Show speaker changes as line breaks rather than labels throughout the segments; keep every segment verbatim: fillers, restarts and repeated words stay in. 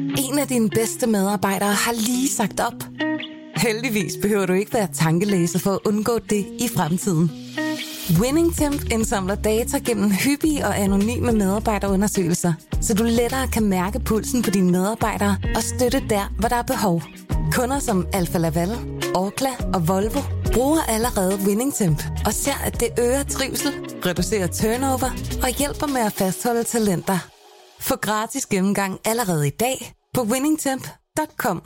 En af dine bedste medarbejdere har lige sagt op. Heldigvis behøver du ikke være tankelæser for at undgå det i fremtiden. WinningTemp indsamler data gennem hyppige og anonyme medarbejderundersøgelser, så du lettere kan mærke pulsen på dine medarbejdere og støtte der, hvor der er behov. Kunder som Alfa Laval, Orkla og Volvo bruger allerede WinningTemp og ser, at det øger trivsel, reducerer turnover og hjælper med at fastholde talenter. Få gratis gennemgang allerede i dag på winningtemp punktum com.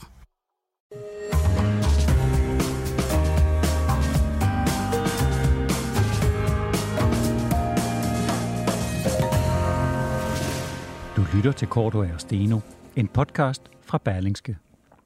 Du lytter til Cordua og Steno, en podcast fra Berlingske.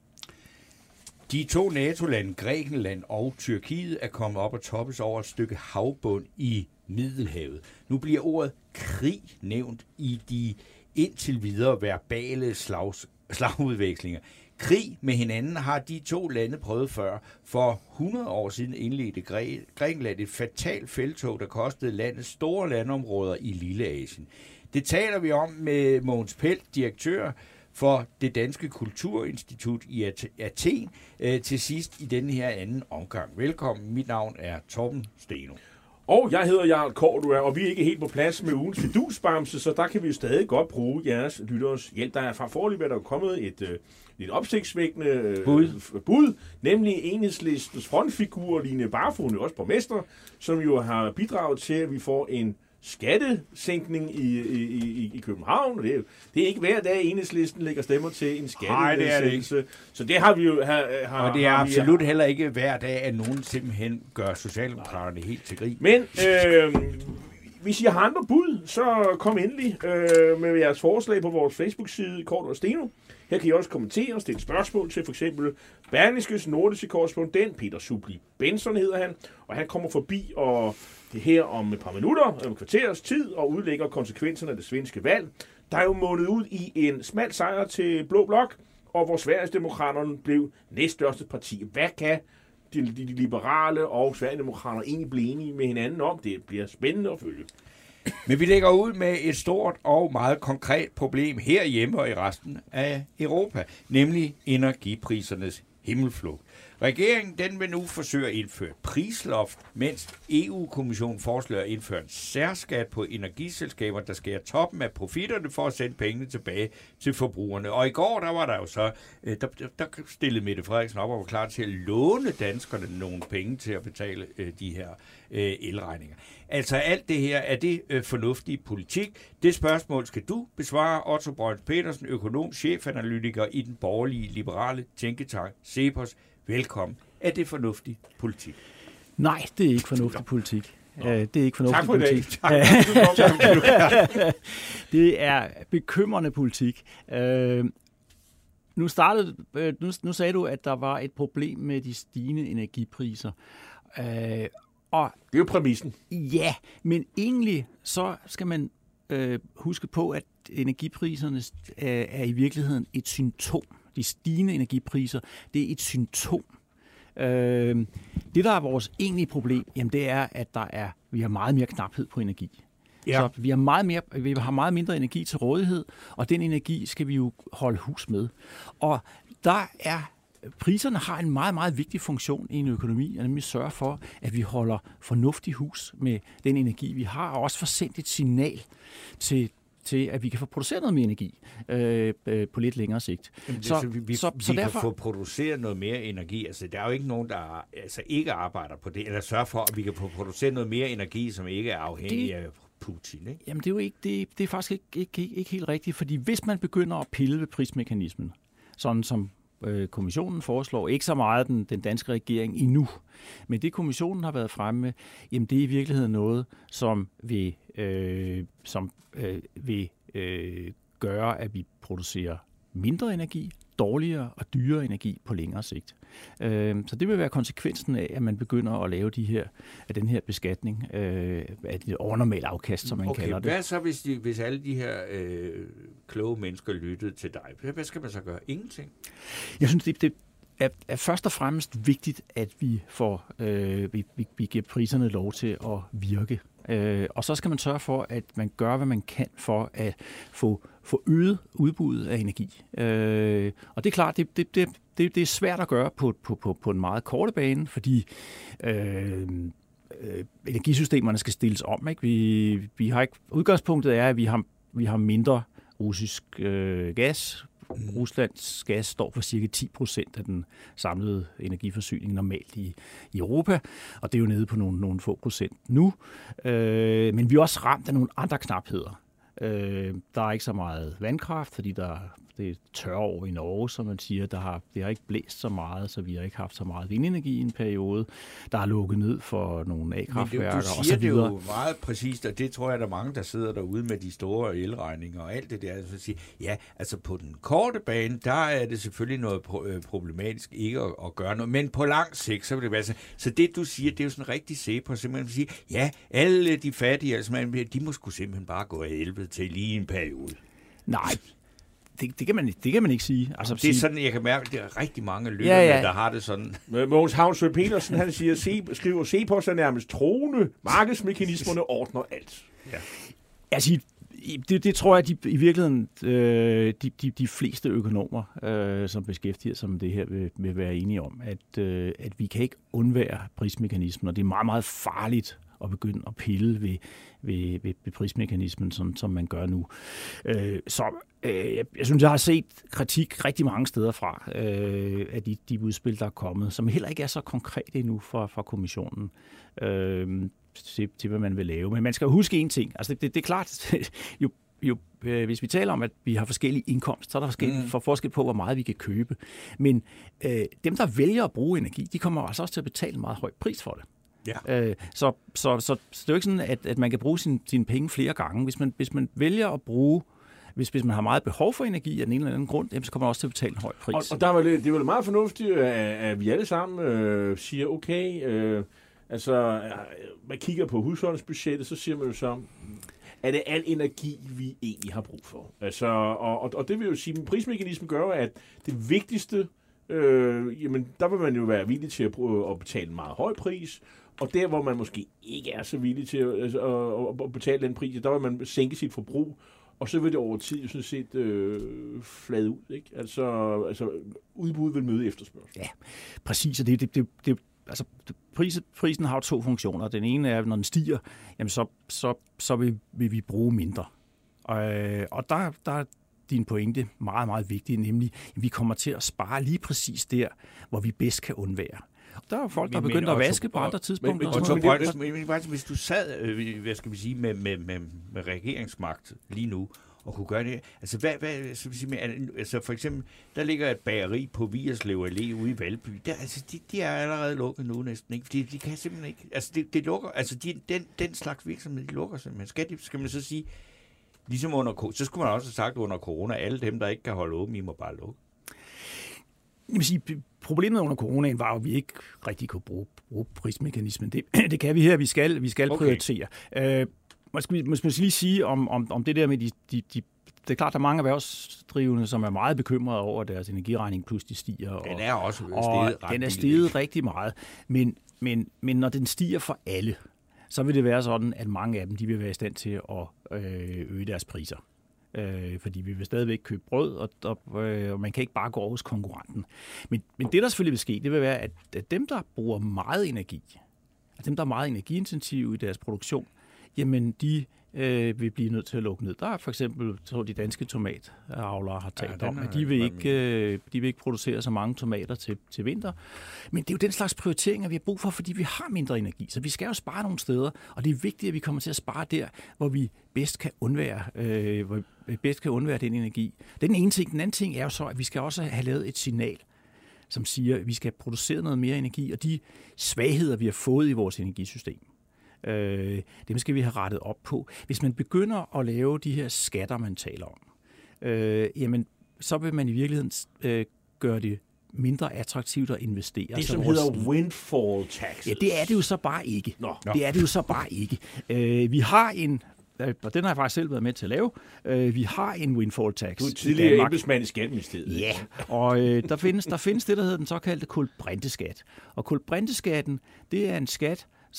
De to NATO-lande, Grækenland og Tyrkiet, er kommet op og toppes over et stykke havbund i Middelhavet. Nu bliver ordet krig nævnt i de indtil videre verbale slags, slagudvekslinger. Krig med hinanden har de to lande prøvet før. For hundrede år siden indledte Græ- Grækenland et fatalt felttog, der kostede landet store landområder i Lilleasien. Det taler vi om med Mogens Pelt, direktør for det Danske Kulturinstitut i Athen, øh, til sidst i denne her anden omgang. Velkommen, mit navn er Torben Steno.
Og jeg hedder Jarl Cordua, og vi er ikke helt på plads med ugens fidusbamse, så der kan vi jo stadig godt bruge jeres lytteres hjælp. Der er fra foreløbig der er kommet et, øh, et opsigtsvækkende øh,
bud.
bud, nemlig Enhedslistens frontfigur, Line Barfod, hun er også borgmester, som jo har bidraget til, at vi får en skattesænkning i, i, i, i København. Det er, det er ikke hver dag, Enhedslisten lægger stemmer til en skattesænkelse. Så det har vi jo... Har, har,
og det er absolut
vi,
heller ikke hver dag, at nogen simpelthen gør Socialdemokraterne helt til grin.
Men øh, hvis I har andre bud, så kom endelig øh, med jeres forslag på vores Facebook-side, Cordua og Steno. Her kan I også kommentere og stille spørgsmål til for eksempel Berlingskes nordiske korrespondent, Peter Subli Benson hedder han, og han kommer forbi og det her om et par minutter, om kvarters tid, og udlægger konsekvenserne af det svenske valg. Der er jo mundet ud i en smal sejr til Blå Blok, og hvor Sverigedemokraterne blev næststørste parti. Hvad kan de, de, de liberale og Sverigedemokraterne egentlig blive enige med hinanden om? Det bliver spændende at følge.
Men vi lægger ud med et stort og meget konkret problem herhjemme og i resten af Europa, nemlig energiprisernes himmelflugt. Regeringen den vil nu forsøge at indføre prisloft, mens E U-kommissionen foreslår at indføre en særskat på energiselskaber, der skærer toppen af profitterne for at sende pengene tilbage til forbrugerne. Og i går der var der jo så, der, der stillede Mette Frederiksen op og var klar til at låne danskerne nogle penge til at betale de her elregninger. Altså alt det her, er det øh, fornuftig politik? Det spørgsmål skal du besvare. Otto Brøns Petersen, økonom, chefanalytiker i den borgerlige liberale tænketank CEPOS. Velkommen. Er det fornuftig politik?
Nej, det er ikke fornuftig politik. Nå. Det er ikke fornuftig
tak for
politik.
Tak.
Det er bekymrende politik. Øh, nu, startede, nu, nu sagde du, at der var et problem med de stigende energipriser. Øh, og
det er jo præmissen.
Ja, men egentlig så skal man øh, huske på, at energipriserne er, er i virkeligheden et symptom. De stigende energipriser, det er et symptom. Øh, det, der er vores egentlige problem, jamen det er, at der er, vi har meget mere knaphed på energi. Ja. Så vi har, meget mere, vi har meget mindre energi til rådighed, og den energi skal vi jo holde hus med. Og der er priserne har en meget, meget vigtig funktion i en økonomi, og nemlig sørge for, at vi holder fornuftig hus med den energi, vi har, og også får sendt et signal til til, at vi kan få produceret noget mere energi øh, øh, på lidt længere sigt.
Jamen, så, så vi, så, vi så kan derfor få produceret noget mere energi. Altså, der er jo ikke nogen, der altså, ikke arbejder på det, eller sørger for, at vi kan få produceret noget mere energi, som ikke er afhængig det, af Putin. Ikke?
Jamen, det er jo ikke, det, det er faktisk ikke, ikke, ikke, ikke helt rigtigt, fordi hvis man begynder at pille ved prismekanismen, sådan som øh, kommissionen foreslår, ikke så meget den, den danske regering endnu, men det kommissionen har været fremme med, jamen det er i virkeligheden noget, som vil, øh, som, øh, vil øh, gøre, at vi producerer mindre energi, dårligere og dyrere energi på længere sigt. Øh, så det vil være konsekvensen af, at man begynder at lave de her, af den her beskatning øh, af det overnormale afkast, som man
okay,
kalder det.
Hvad så, hvis, de, hvis alle de her øh, kloge mennesker lyttede til dig? Hvad skal man så gøre? Ingenting?
Jeg synes, det, det er, er først og fremmest vigtigt, at vi får øh, vi, vi, vi giver priserne lov til at virke. Øh, og så skal man sørge for, at man gør, hvad man kan for at få, få øget udbuddet af energi. Øh, og det er klart, det, det, det, det, det er svært at gøre på, på, på, på en meget korte bane, fordi øh, øh, energisystemerne skal stilles om. Ikke? Vi, vi har ikke, udgangspunktet er, at vi har, vi har mindre russisk øh, gas. Ruslands gas står for cirka ti procent af den samlede energiforsyning normalt i, i Europa, og det er jo nede på nogle, nogle få procent nu. Øh, men vi er også ramt af nogle andre knapheder. Øh, der er ikke så meget vandkraft, fordi der det er tørre år i Norge, som man siger. Der har, det har ikke blæst så meget, så vi har ikke haft så meget vindenergi i en periode. Der er lukket ned for nogle A-kraftværker og så videre.
Du siger det jo meget præcist, og det tror jeg, der er mange, der sidder derude med de store elregninger og alt det der. Altså, siger, ja, altså på den korte bane, der er det selvfølgelig noget problematisk ikke at, at gøre noget, men på lang sigt, så vil det være så. Så det, du siger, det er jo sådan rigtig se på, simpelthen at sige, ja, alle de fattige, altså, de må sgu simpelthen bare gå af helvede til lige en periode.
Nej, Det, det, kan man, det kan man ikke sige. Altså,
det er sådan, jeg kan mærke, at det er rigtig mange lyttere,
ja, ja.
der har det sådan.
Mogens Havnsø Petersen, han siger, se, skriver, se på sig nærmest troende. Markedsmekanismerne ordner alt. Ja.
Altså, det, det tror jeg, at de, i virkeligheden, øh, de, de, de fleste økonomer, øh, som beskæftiger sig med det her, vil, vil være enige om, at, øh, at vi kan ikke undvære prismekanismen, og det er meget, meget farligt at begynde at pille ved, ved, ved, ved prismekanismen, som, som man gør nu. Øh, så øh, jeg, jeg synes, jeg har set kritik rigtig mange steder fra øh, af de, de udspil, der er kommet, som heller ikke er så konkrete endnu fra, fra kommissionen øh, til, til, hvad man vil lave. Men man skal huske én ting. Altså, det, det, det er klart, jo, jo, øh, hvis vi taler om, at vi har forskellige indkomster, så er der forskel, mm. for forskel på, hvor meget vi kan købe. Men øh, dem, der vælger at bruge energi, de kommer altså også til at betale en meget høj pris for det. Ja. Øh, så, så, så, så det er jo ikke sådan, at, at man kan bruge sine sin penge flere gange. Hvis man, hvis man vælger at bruge, hvis, hvis man har meget behov for energi af en eller anden grund, jamen, så kommer man også til at betale en høj pris.
Og, og der var det, det var meget fornuftigt, at, at vi alle sammen øh, siger, okay, øh, altså, man kigger på husholdningsbudgettet, så siger man jo så, er det al energi, vi egentlig har brug for? Altså, og, og, og det vil jo sige, at prismekanismen gør, at det vigtigste, øh, jamen, der vil man jo være villig til at, bruge, at betale en meget høj pris, og der, hvor man måske ikke er så villig til at, altså, at, at betale den pris, der vil man sænke sit forbrug, og så vil det over tid jo sådan set øh, flade ud, ikke? Altså, altså udbud vil møde efterspørgsel.
Ja, præcis, og det, det, det, det altså, prisen, prisen har jo to funktioner. Den ene er, når den stiger, jamen så, så, så vil, vil vi bruge mindre. Og, og der, der er din pointe meget, meget vigtig, nemlig, at vi kommer til at spare lige præcis der, hvor vi bedst kan undvære. Der er jo folk, der er begyndt at vaske på andre tidspunkter.
Men, men, og så, men, men, men, hvis du sad, øh, hvad skal vi sige, med, med, med, med regeringsmagt lige nu, og kunne gøre det, altså, hvad, hvad skal vi sige, med, altså for eksempel, der ligger et bageri på Vigerslev Allé ude i Valby, der, altså, de, de er allerede lukket nu næsten, ikke? Fordi de kan simpelthen ikke, altså, det de lukker, altså, de, den, den slags virksomhed, de lukker simpelthen. Skal, de, skal man så sige, ligesom under, så skulle man også have sagt under corona, alle dem, der ikke kan holde åben, I må bare lukke.
Jeg vil sige, problemet under coronaen var jo, at vi ikke rigtig kunne bruge, bruge prismekanismen. Det, det kan vi her, vi skal, vi skal okay. prioritere. Øh, man skal måske lige sige om, om, om det der med de, de, de det er klart, der er mange erhvervsdrivende, som er meget bekymrede over, at deres energiregning pludselig stiger. Og,
den er også steget
og den er steget rigtig meget. Men, men, men når den stiger for alle, så vil det være sådan, at mange af dem de vil være i stand til at øh, øge deres priser. Øh, fordi vi vil stadigvæk købe brød, og, og, øh, og man kan ikke bare gå over hos konkurrenten. Men, men det, der selvfølgelig vil ske, det vil være, at, at dem, der bruger meget energi, at dem, der er meget energiintensive i deres produktion, jamen de øh, vil blive nødt til at lukke ned. Der er for eksempel, så de danske tomatavlere har talt ja, om, at de vil, ikke, øh, de vil ikke producere så mange tomater til, til vinter. Men det er jo den slags prioriteringer, vi har brug for, fordi vi har mindre energi. Så vi skal jo spare nogle steder, og det er vigtigt, at vi kommer til at spare der, hvor vi bedst kan undvære, øh, hvor vi bedst kan undvære den energi. Det er den ene ting. Den anden ting er jo så, at vi skal også have lavet et signal, som siger, at vi skal producere noget mere energi, og de svagheder, vi har fået i vores energisystem, Øh, dem skal vi have rettet op på. Hvis man begynder at lave de her skatter, man taler om, øh, jamen, så vil man i virkeligheden øh, gøre det mindre attraktivt at investere.
Det, som hedder windfall taxes.
Ja, det er det jo så bare ikke. Nå. Det er det jo så bare ikke. Øh, vi har en, og den har jeg faktisk selv været med til at lave, øh, vi har en windfall tax.
Du er tidligere embedsmand i Skatteministeriet.
Ja, og øh, der, findes, der findes det, der hedder den såkaldte kulbrinteskat. Og kulbrinteskatten, det er en skat, som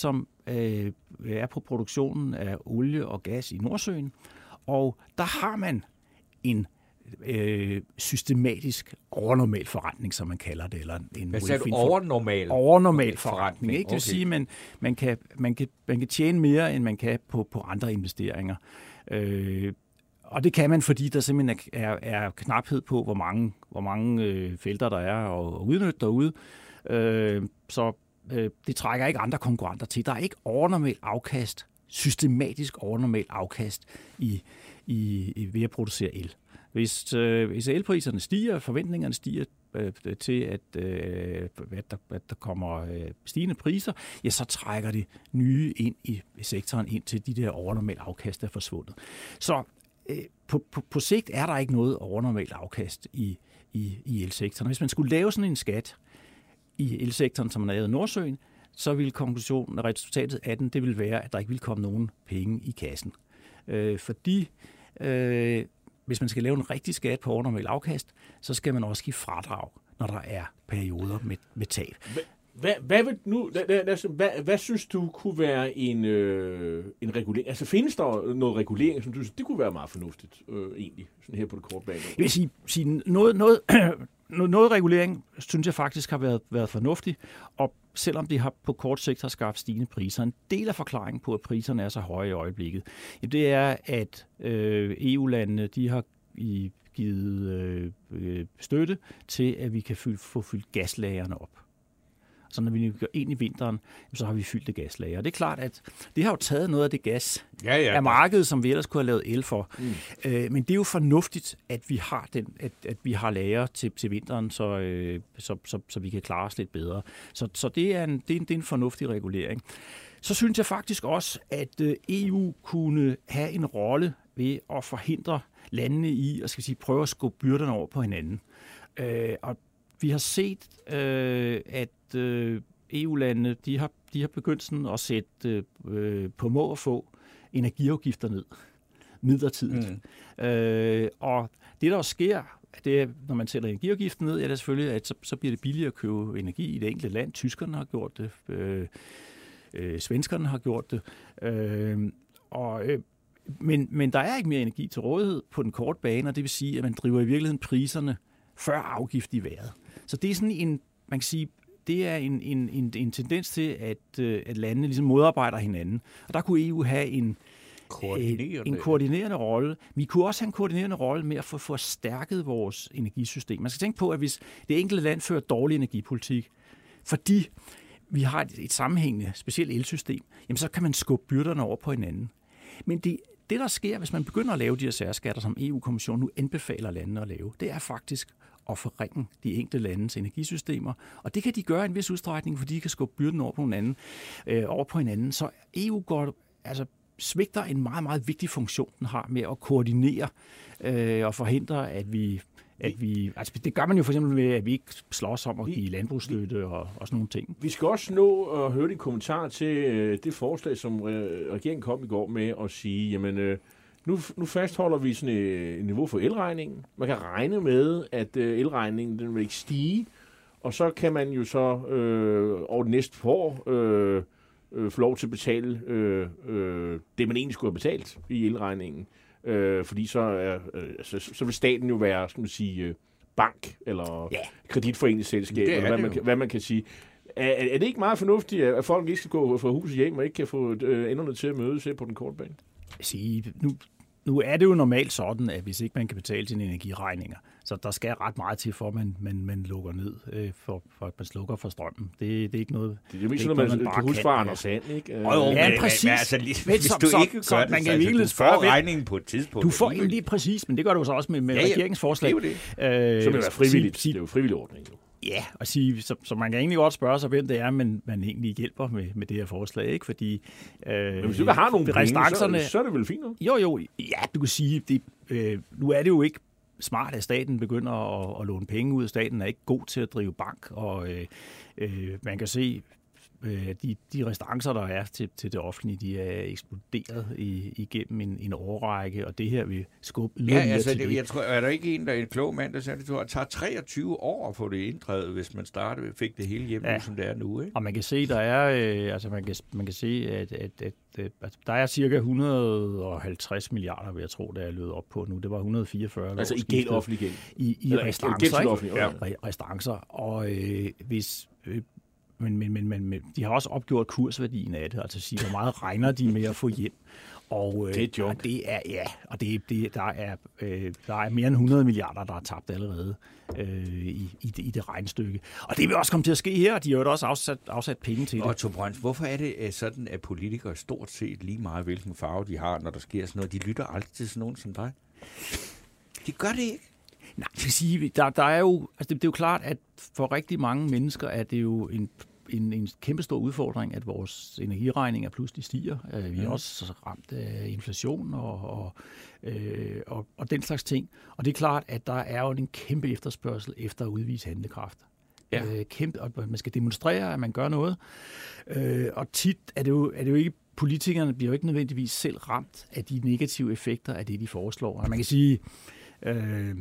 øh, er på produktionen af olie og gas i Nordsøen, og der har man en øh, systematisk overnormal forretning, som man kalder det. Eller en
Hvad sagde du? Overnormal?
Overnormal forretning. Ikke? Det vil
Okay.
sige, at man, man, kan, man, kan, man kan tjene mere, end man kan på, på andre investeringer. Øh, og det kan man, fordi der simpelthen er, er knaphed på, hvor mange, hvor mange øh, felter der er at udnytte derude. Øh, så øh, det trækker ikke andre konkurrenter til. Der er ikke overnormal afkast, systematisk overnormal afkast i, i, i ved at producere el. Hvis, øh, hvis elpriserne stiger, forventningerne stiger øh, til, at, øh, at, der, at der kommer øh, stigende priser, ja, så trækker det nye ind i sektoren, ind til de der overnormale afkast, der er forsvundet. Så øh, på, på, på sigt er der ikke noget overnormalt afkast i, i, i elsektoren. Hvis man skulle lave sådan en skat i elsektoren, som man lavede i Nordsøen, så ville konklusionen og resultatet af den, det ville være, at der ikke ville komme nogen penge i kassen. Øh, fordi øh, hvis man skal lave en rigtig skat på overnormal afkast, så skal man også give fradrag, når der er perioder med, med tab.
Hvad, hvad, vil nu, lad, lad, lad, hvad, hvad synes du kunne være en, øh, en regulering? Altså findes der noget regulering, som du synes, det kunne være meget fornuftigt øh, egentlig, sådan her på det korte bane?
Jeg vil sige, sige noget, noget, noget, noget regulering, synes jeg faktisk har været, været fornuftigt, og selvom det har på kort sigt har skabt stigende priser. En del af forklaringen på, at priserne er så høje i øjeblikket, det er, at øh, E U-landene de har i, givet øh, støtte til, at vi kan fylde, få fyldt gaslagerne op. Så når vi går ind i vinteren, så har vi fyldt det gaslager. Og det er klart, at det har jo taget noget af det gas
ja, ja.
af markedet, som vi ellers kunne have lavet el for. Mm. Øh, men det er jo fornuftigt, at vi har den, at, at vi har lager til, til vinteren, så, øh, så, så, så vi kan klare os lidt bedre. Så, så det, er en, det, er en, det er en fornuftig regulering. Så synes jeg faktisk også, at E U kunne have en rolle ved at forhindre landene i at skal sige, prøve at skubbe byrderne over på hinanden. Øh, og vi har set, øh, at øh, E U-landene de har, de har begyndt sådan at sætte øh, på må og få energiafgifter ned midlertidigt. Mm. Øh, og det, der sker, det er, når man sætter energiafgiften ned, er det selvfølgelig, at så, så bliver det billigere at købe energi i det enkelte land. Tyskerne har gjort det, øh, øh, svenskerne har gjort det. Øh, og, øh, men, men der er ikke mere energi til rådighed på den korte bane, og det vil sige, at man driver i virkeligheden priserne før afgift i vejret. Så det er sådan en, man kan sige, det er en, en, en, en tendens til, at, at landene ligesom modarbejder hinanden. Og der kunne E U have en, koordinerende. en koordinerende rolle. Vi kunne også have en koordinerende rolle med at få forstærket vores energisystem. Man skal tænke på, at hvis det enkelte land fører dårlig energipolitik, fordi vi har et, et sammenhængende, specielt elsystem, jamen så kan man skubbe byrderne over på hinanden. Men det, det, der sker, hvis man begynder at lave de her særskatter, som E U-kommissionen nu anbefaler landene at lave, det er faktisk at forringe de enkelte landes energisystemer. Og det kan de gøre i en vis udstrækning, fordi de kan skubbe byrden over på hinanden. Øh, over på hinanden. Så E U går, altså, svigter en meget, meget vigtig funktion, den har med at koordinere øh, og forhindre, at vi... At vi, altså det gør man jo for eksempel ved, at vi ikke slås om at give landbrugsstøtte og, og sådan nogle ting.
Vi skal også nå at høre din kommentar til øh, det forslag, som øh, regeringen kom i går med at sige, jamen øh, nu, nu fastholder vi sådan et niveau for elregningen. Man kan regne med, at øh, elregningen den vil ikke stige, og så kan man jo så øh, over det næste år øh, øh, få lov til at betale øh, øh, det, man egentlig skulle have betalt i elregningen. Øh, fordi så, er, øh, så, så vil staten jo være, skal man sige, øh, bank eller ja. kreditforeningsselskab, eller hvad man, hvad man kan sige. Er, er det ikke meget fornuftigt, at folk ikke skal gå fra huset hjem og ikke kan få øh, enderne til at mødes på den korte bane?
Sige, nu, nu er det jo normalt sådan, at hvis ikke man kan betale sine energiregninger, så der skal ret meget til, for at man, man, man lukker ned, øh, for, for at man slukker for strømmen. Det, det er ikke noget...
Det er jo ikke sådan, at man, man kan huske fra Anders Sand, ikke?
Øh, jo,
ja,
men,
præcis.
Men, altså, lige,
men,
hvis
så,
du
så,
ikke gør
så,
det,
man
så
kan
altså, du får regningen på et tidspunkt.
Du får egentlig præcis, men det gør du så også med, med ja, ja, regeringsforslag.
Det er jo det.
Øh, så vil det være frivilligt. Sig, det er jo frivillig ordning, jo.
Ja, og sige, så, så man kan egentlig godt spørge sig, hvem det er, men man egentlig hjælper med, med det her forslag, ikke? Fordi
øh, men hvis du ikke har nogle penge, så, så er det vel fint nok?
Jo, jo, ja, du kan sige, det, øh, nu er det jo ikke smart, at staten begynder at, at låne penge ud. Staten er ikke god til at drive bank, og øh, øh, man kan se, øh, de, de restancer, der er til, til det offentlige, de er eksploderet i, igennem en, en årrække, og det her vil skubbe yderligere
ja, altså,
til
det.
det.
Jeg tror, er der ikke en, der er en klog mand, der siger, at det tager treogtyve år at få det inddrevet, hvis man startede, fik det hele hjem, ja. nu, som det er nu, ikke?
Og man kan se, der er, øh, altså man kan, man kan se, at, at, at, at, at der er cirka et hundrede og halvtreds milliarder, vil jeg tro, der er løbet op på nu. Det var et hundrede og fireogfyrre.
Altså i gæld offentlig gæld.
I, i
Eller,
restancer, ikke?
Ja.
Restancer. Og øh, hvis... Øh, men, men, men, men, men de har også opgjort kursværdien af det, altså sige, hvor meget regner de med at få hjem. Og, øh,
det er
og det er, ja, og det, det, der, er, øh, der er mere end hundrede milliarder, der er tabt allerede øh, i, i, det, i det regnestykke. Og det vil også komme til at ske her, og de har jo også afsat, afsat penge til det.
Og Otto Brøns, hvorfor er det sådan, at politikere stort set lige meget, hvilken farve de har, når der sker sådan noget, de lytter aldrig til sådan nogen som dig? De gør det ikke.
Nej, jeg vil sige, der, der er jo, altså det, det er jo klart, at for rigtig mange mennesker er det jo en En, en kæmpe stor udfordring, at vores energiregninger pludselig stiger. Uh, vi er mm. også ramt af inflation og, og, øh, og, og den slags ting. Og det er klart, at der er jo en kæmpe efterspørgsel efter at udvise handlekraft. Ja. Uh, kæmpe, og man skal demonstrere, at man gør noget. Uh, og tit er det, jo, er det jo ikke, politikerne bliver jo ikke nødvendigvis selv ramt af de negative effekter af det, de foreslår. Og man kan sige... Uh,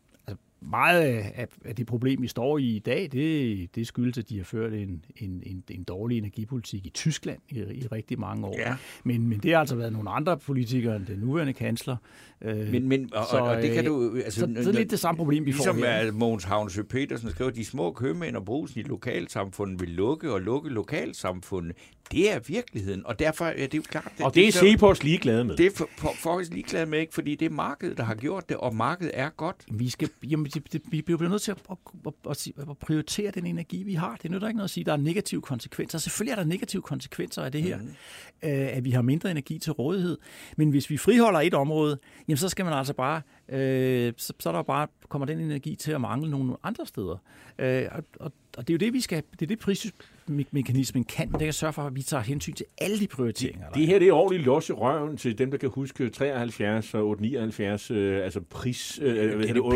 Meget af, af det problem, vi står i i dag, det, det skyldes, at de har ført en, en, en, en dårlig energipolitik i Tyskland i, i rigtig mange år. Ja. Men, men det har altså været nogle andre politikere end den nuværende kansler.
Men, men, og, så, og det kan du... Altså,
så, så det er lidt det samme problem, vi
ligesom
får her.
Ligesom Mogens Havnsø Petersen skriver, at de små købmænd og brusen i lokalsamfundet vil lukke og lukke lokalsamfundet. Det er virkeligheden, og derfor er det jo klart...
Og det er Cepos ligeglade med.
Det er for, for, faktisk ligeglade med, ikke, fordi det er markedet, der har gjort det, og markedet er godt.
Vi skal, jamen, det, det, vi bliver nødt til at, at, at, at prioritere den energi, vi har. Det nytter ikke noget at sige, at der er negative konsekvenser. Selvfølgelig er der negative konsekvenser af det her, mm. øh, at vi har mindre energi til rådighed. Men hvis vi friholder et område, jamen, så skal man altså bare... Øh, så, så er der bare, kommer den energi til at mangle nogle andre steder. Øh, og, og, og det er jo det, vi skal... Det er det prismekanismen kan. Det kan sørge for, at vi tager hensyn til alle de prioriteringer.
Det, det her det er ordentligt los i røven til dem, der kan huske treoghalvfjerds og otte nioghalvfjerds, øh, altså pris... Øh, det, det,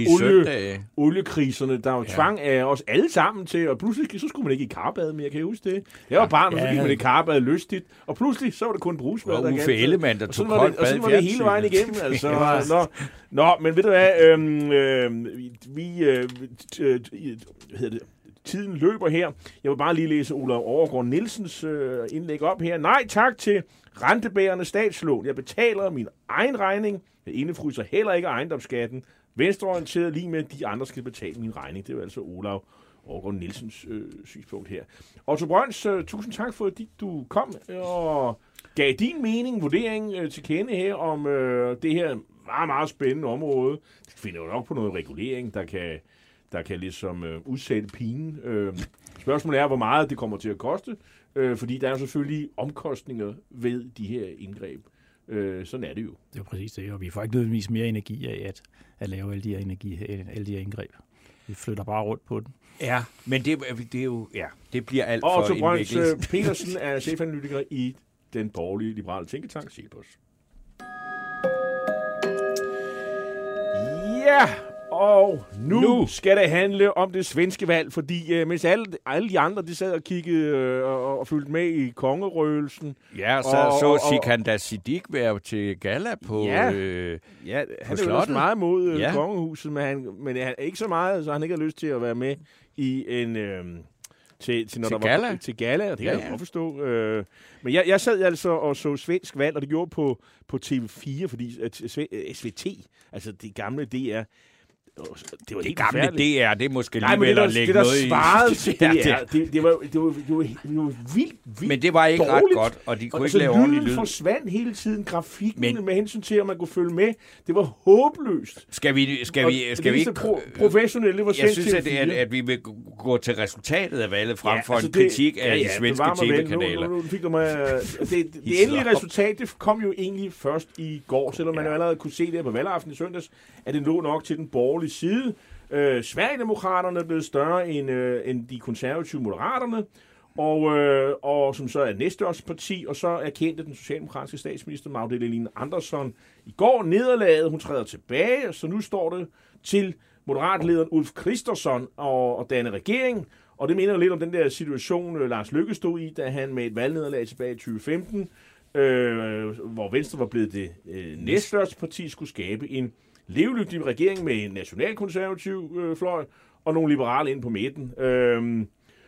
olie, oliekriserne, der jo ja. tvang af os alle sammen til, og pludselig så skulle man ikke i karbad mere, kan jeg huske det? Jeg var barn, og så gik man i karbad lystigt, og pludselig så var det kun brusbad,
der Uffe Ellemann, der tog koldt bad.
Og sådan var det hele vejen igennem. Altså, nå, nå, men ved du hvad, øh, øh, vi... Øh, øh, hvad hedder det? Tiden løber her. Jeg vil bare lige læse Olav Overgaard Nielsens øh, indlæg op her. Nej tak til rentebærende statslån. Jeg betaler min egen regning. Jeg indefryser heller ikke ejendomsskatten. Venstreorienteret lige med, at de andre skal betale min regning. Det er jo altså Olav Overgaard Nielsens øh, synspunkt her. Otto Brøns, øh, tusind tak for, at du kom og gav din mening, vurdering øh, til kende her om øh, det her meget, meget spændende område. Det finder jo nok på noget regulering, der kan... der kan ligesom øh, udsætte pinen. Øh, spørgsmålet er, hvor meget det kommer til at koste, øh, fordi der er jo selvfølgelig omkostninger ved de her indgreb. Øh, sådan er det jo.
Det er jo præcis det, og vi får ikke nødvendigvis mere energi af at, at lave alle de her, energi, alle de her indgreb. Vi flytter bare rundt på den.
Ja, men det, det er jo, ja, det bliver alt
og
for
Otto Brøns Petersen er chefanalytiker i den borgerlige liberale tænketank Cepos. Ja! Og nu, nu skal det handle om det svenske valg, fordi øh, mens alle, alle de andre de sad og kiggede øh, og, og fulgte med i kongerøgelsen.
Ja, så og, så Sikandar Siddiq være til gala på
ja,
øh,
ja, han er jo meget mod øh, ja. kongehuset, men, han, men han, ikke så meget, så han ikke har lyst til at være med i en... Øh, Til, til, når
til
der
gala?
Var, til gala, og det
ja,
kan
ja.
jeg godt forstå. Øh, men jeg, jeg sad altså og så svensk valg, og det gjorde på, på T V fire, fordi at S V T, altså det gamle D R,
det var det gamle D R, det er måske
lige vel at lægge noget i. Nej, det der svarede det, det, var, det, var, det, var, det var vildt, vildt
men det var ikke
dårligt.
Ret godt, og de kunne og ikke lave ordentlig lyd.
Forsvandt hele tiden, grafikken men, med hensyn til, at man kunne følge med. Det var håbløst.
Skal vi, skal vi, skal vi ikke...
Pro- professionelle, det var
jeg synes, at, at, at vi vil gå til resultatet af valget frem ja, for altså en det, kritik af ja, ja, de svenske tv-kanaler.
Nu, nu, nu fik du mig... det, det, det endelige resultat, det kom jo egentlig først i går, selvom man jo allerede kunne se det på valgaften i søndags, at det lå nok til den borgerlige side. Øh, Sverigedemokraterne er blevet større end, øh, end de konservative Moderaterne, og, øh, og som så er næststørste parti, og så erkendte den socialdemokratiske statsminister Magdalena Andersson i går nederlaget. Hun træder tilbage, så nu står det til moderatlederen Ulf Kristersson og, og danne regering, Og det minder jo lidt om den der situation, øh, Lars Løkke stod i, da han med et valgnederlag tilbage i tyve femten, øh, hvor Venstre var blevet det øh, næststørste parti, skulle skabe en levedygtig regering med en nationalkonservativ øh, fløj og nogle liberale ind på midten. Øh,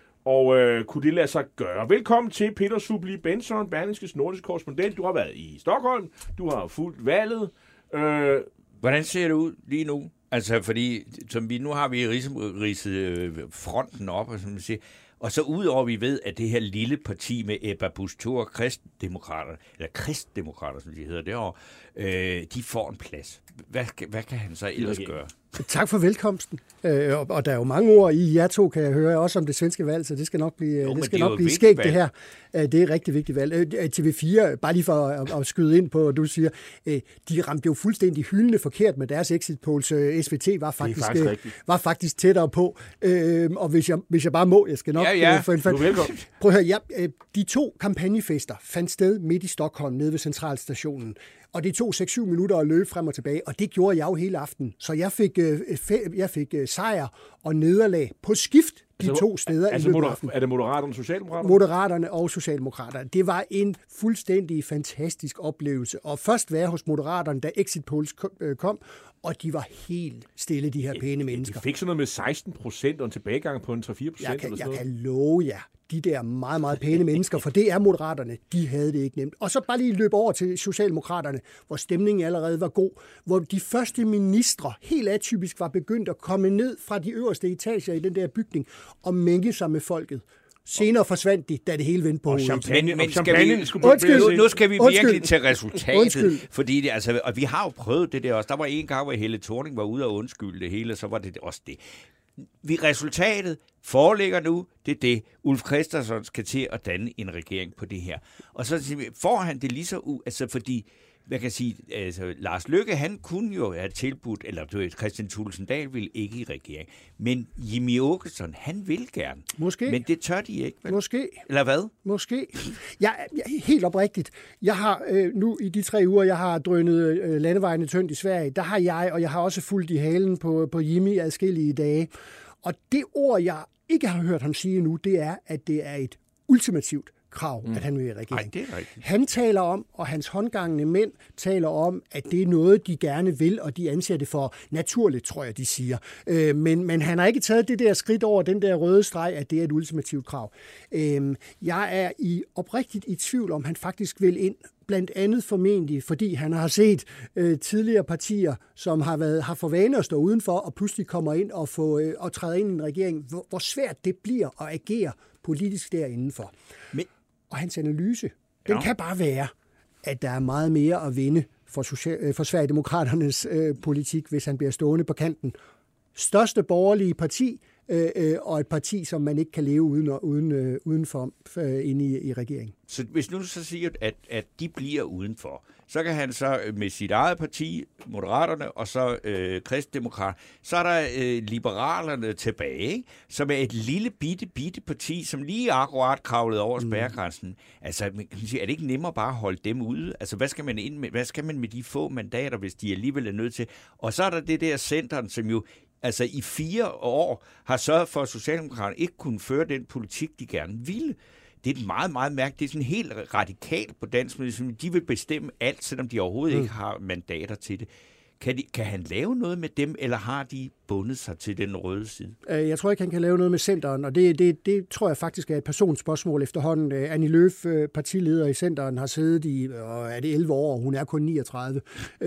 og øh, kunne det lade sig gøre? Velkommen til Peter Subli Benson, Berlingskes nordiske korrespondent. Du har været i Stockholm, du har fulgt valget. Øh,
Hvordan ser det ud lige nu? Altså, fordi som vi, nu har vi ridset fronten op, og, som man siger, og så udover vi ved, at det her lille parti med Ebba Busch Thor, kristdemokrater, eller kristdemokrater, som de hedder derovre, øh, de får en plads. Hvad, hvad kan han så ellers gøre?
Tak for velkomsten. Øh, og, og der er jo mange ord i jer to, kan jeg høre, også om det svenske valg, så det skal nok blive, jo, det skal det nok blive skægt, det her. Øh, det er et rigtig vigtigt valg. Øh, T V fire, bare lige for at, at skyde ind på, at du siger, øh, de ramte jo fuldstændig hyldende forkert med deres exit polls. Øh, S V T var faktisk, faktisk, øh, var faktisk tættere på. Øh, og hvis jeg, hvis jeg bare må, jeg skal nok...
Ja, ja,
øh, få en
du er velkommen.
Prøv at høre, ja, øh, de to kampagnefester fandt sted midt i Stockholm, nede ved Centralstationen. Og det tog seks syv minutter at løbe frem og tilbage, og det gjorde jeg jo hele aften. Så jeg fik, øh, jeg fik øh, sejr og nederlag på skift de altså, to steder
altså
i løbet af aftenen.
Er det Moderaterne og Socialdemokraterne?
Moderaterne og Socialdemokraterne. Det var en fuldstændig fantastisk oplevelse. Og først være hos Moderaterne, da exit polls kom, og de var helt stille, de her pæne mennesker.
De fik sådan noget med seksten procent og en tilbagegang på en tre til fire procent.
Jeg kan,
eller sådan
jeg kan love jer, de der meget, meget pæne mennesker, for det er Moderaterne, de havde det ikke nemt. Og så bare lige løbe over til Socialdemokraterne, hvor stemningen allerede var god, hvor de første ministre helt atypisk var begyndt at komme ned fra de øverste etager i den der bygning og mænge sig med folket. Senere forsvandt de, da det hele vendte på hovedet.
Champagne, men, men skal
champagne,
vi,
skulle
undskyld, nu, nu skal vi virkelig
undskyld.
til resultatet,
Undskyld.
fordi det, altså, og vi har jo prøvet det der også. Der var en gang, hvor Helle Thorning var ude og undskylde det hele, så var det også det. Vi, resultatet foreligger nu, det er det. Ulf Kristersson skal til at danne en regering på det her. Og så får han det lige så u... Altså fordi, hvad kan jeg sige, altså, Lars Løkke, han kunne jo have tilbudt, eller du ved, Kristian Thulesen Dahl ville ikke i regering. Men Jimmy Åkesson, han vil gerne.
Måske.
Men det tør de ikke, vel?
Måske.
Eller hvad?
Måske. Jeg, jeg, helt oprigtigt. Jeg har øh, nu i de tre uger, jeg har drønet øh, landevejene tyndt i Sverige, der har jeg, og jeg har også fulgt i halen på, på Jimmy adskillige dage. Og det ord, jeg ikke har hørt ham sige nu, det er, at det er et ultimativt krav, mm. at han vil i regering.
Ej, det er rigtigt.
Han taler om, og hans håndgangende mænd taler om, at det er noget, de gerne vil, og de anser det for naturligt, tror jeg, de siger. Øh, men, men han har ikke taget det der skridt over den der røde streg, at det er et ultimativt krav. Øh, jeg er i oprigtigt i tvivl om, han faktisk vil ind, blandt andet formentlig, fordi han har set øh, tidligere partier, som har været har for vane at stå udenfor, og pludselig kommer ind og, få, øh, og træder ind i en regering, hvor, hvor svært det bliver at agere politisk derindenfor. Men, og hans analyse, den ja. kan bare være, at der er meget mere at vinde for, social, for Sverigedemokraternes øh, politik, hvis han bliver stående på kanten. Største borgerlige parti, øh, øh, og et parti, som man ikke kan leve uden, uden, øh, udenfor øh, inde i, i regeringen.
Så hvis nu så siger, at, at de bliver udenfor, så kan han så med sit eget parti, Moderaterne, og så øh, Kristdemokrat, så er der øh, Liberalerne tilbage, ikke? Som er et lille bitte, bitte parti, som lige akkurat kravlede over spærregrænsen. Mm. Altså, kan man sige, er det ikke nemmere bare at holde dem ude? Altså, hvad skal man ind med, hvad skal man med de få mandater, hvis de alligevel er nødt til? Og så er der det der centeren, som jo altså i fire år har sørget for, at Socialdemokraterne ikke kunne føre den politik, de gerne ville. Det er meget, meget mærkeligt. Det er sådan helt radikalt på dansk, men de vil bestemme alt, selvom de overhovedet mm. ikke har mandater til det. Kan, de, kan han lave noget med dem, eller har de bundet sig til den røde side?
Jeg tror ikke, han kan lave noget med centeren, og det, det, det tror jeg faktisk er et personspørgsmål efterhånden. Annie Løf, partileder i centeren, har siddet i er det elleve år, og hun er kun niogtredive.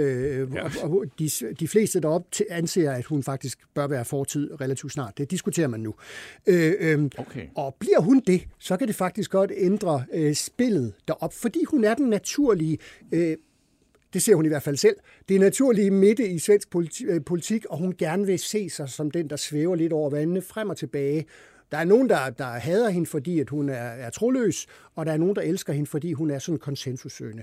Ja. Og, og de, de fleste deroppe anser, at hun faktisk bør være fortid relativt snart. Det diskuterer man nu. Okay. Og bliver hun det, så kan det faktisk godt ændre spillet derop, fordi hun er den naturlige... Det ser hun i hvert fald selv. Det er naturligt midte i svensk politik, og hun gerne vil se sig som den, der svæver lidt over vandene frem og tilbage. Der er nogen, der, der hader hende, fordi at hun er, er troløs, og der er nogen, der elsker hende, fordi hun er sådan konsensussøgende.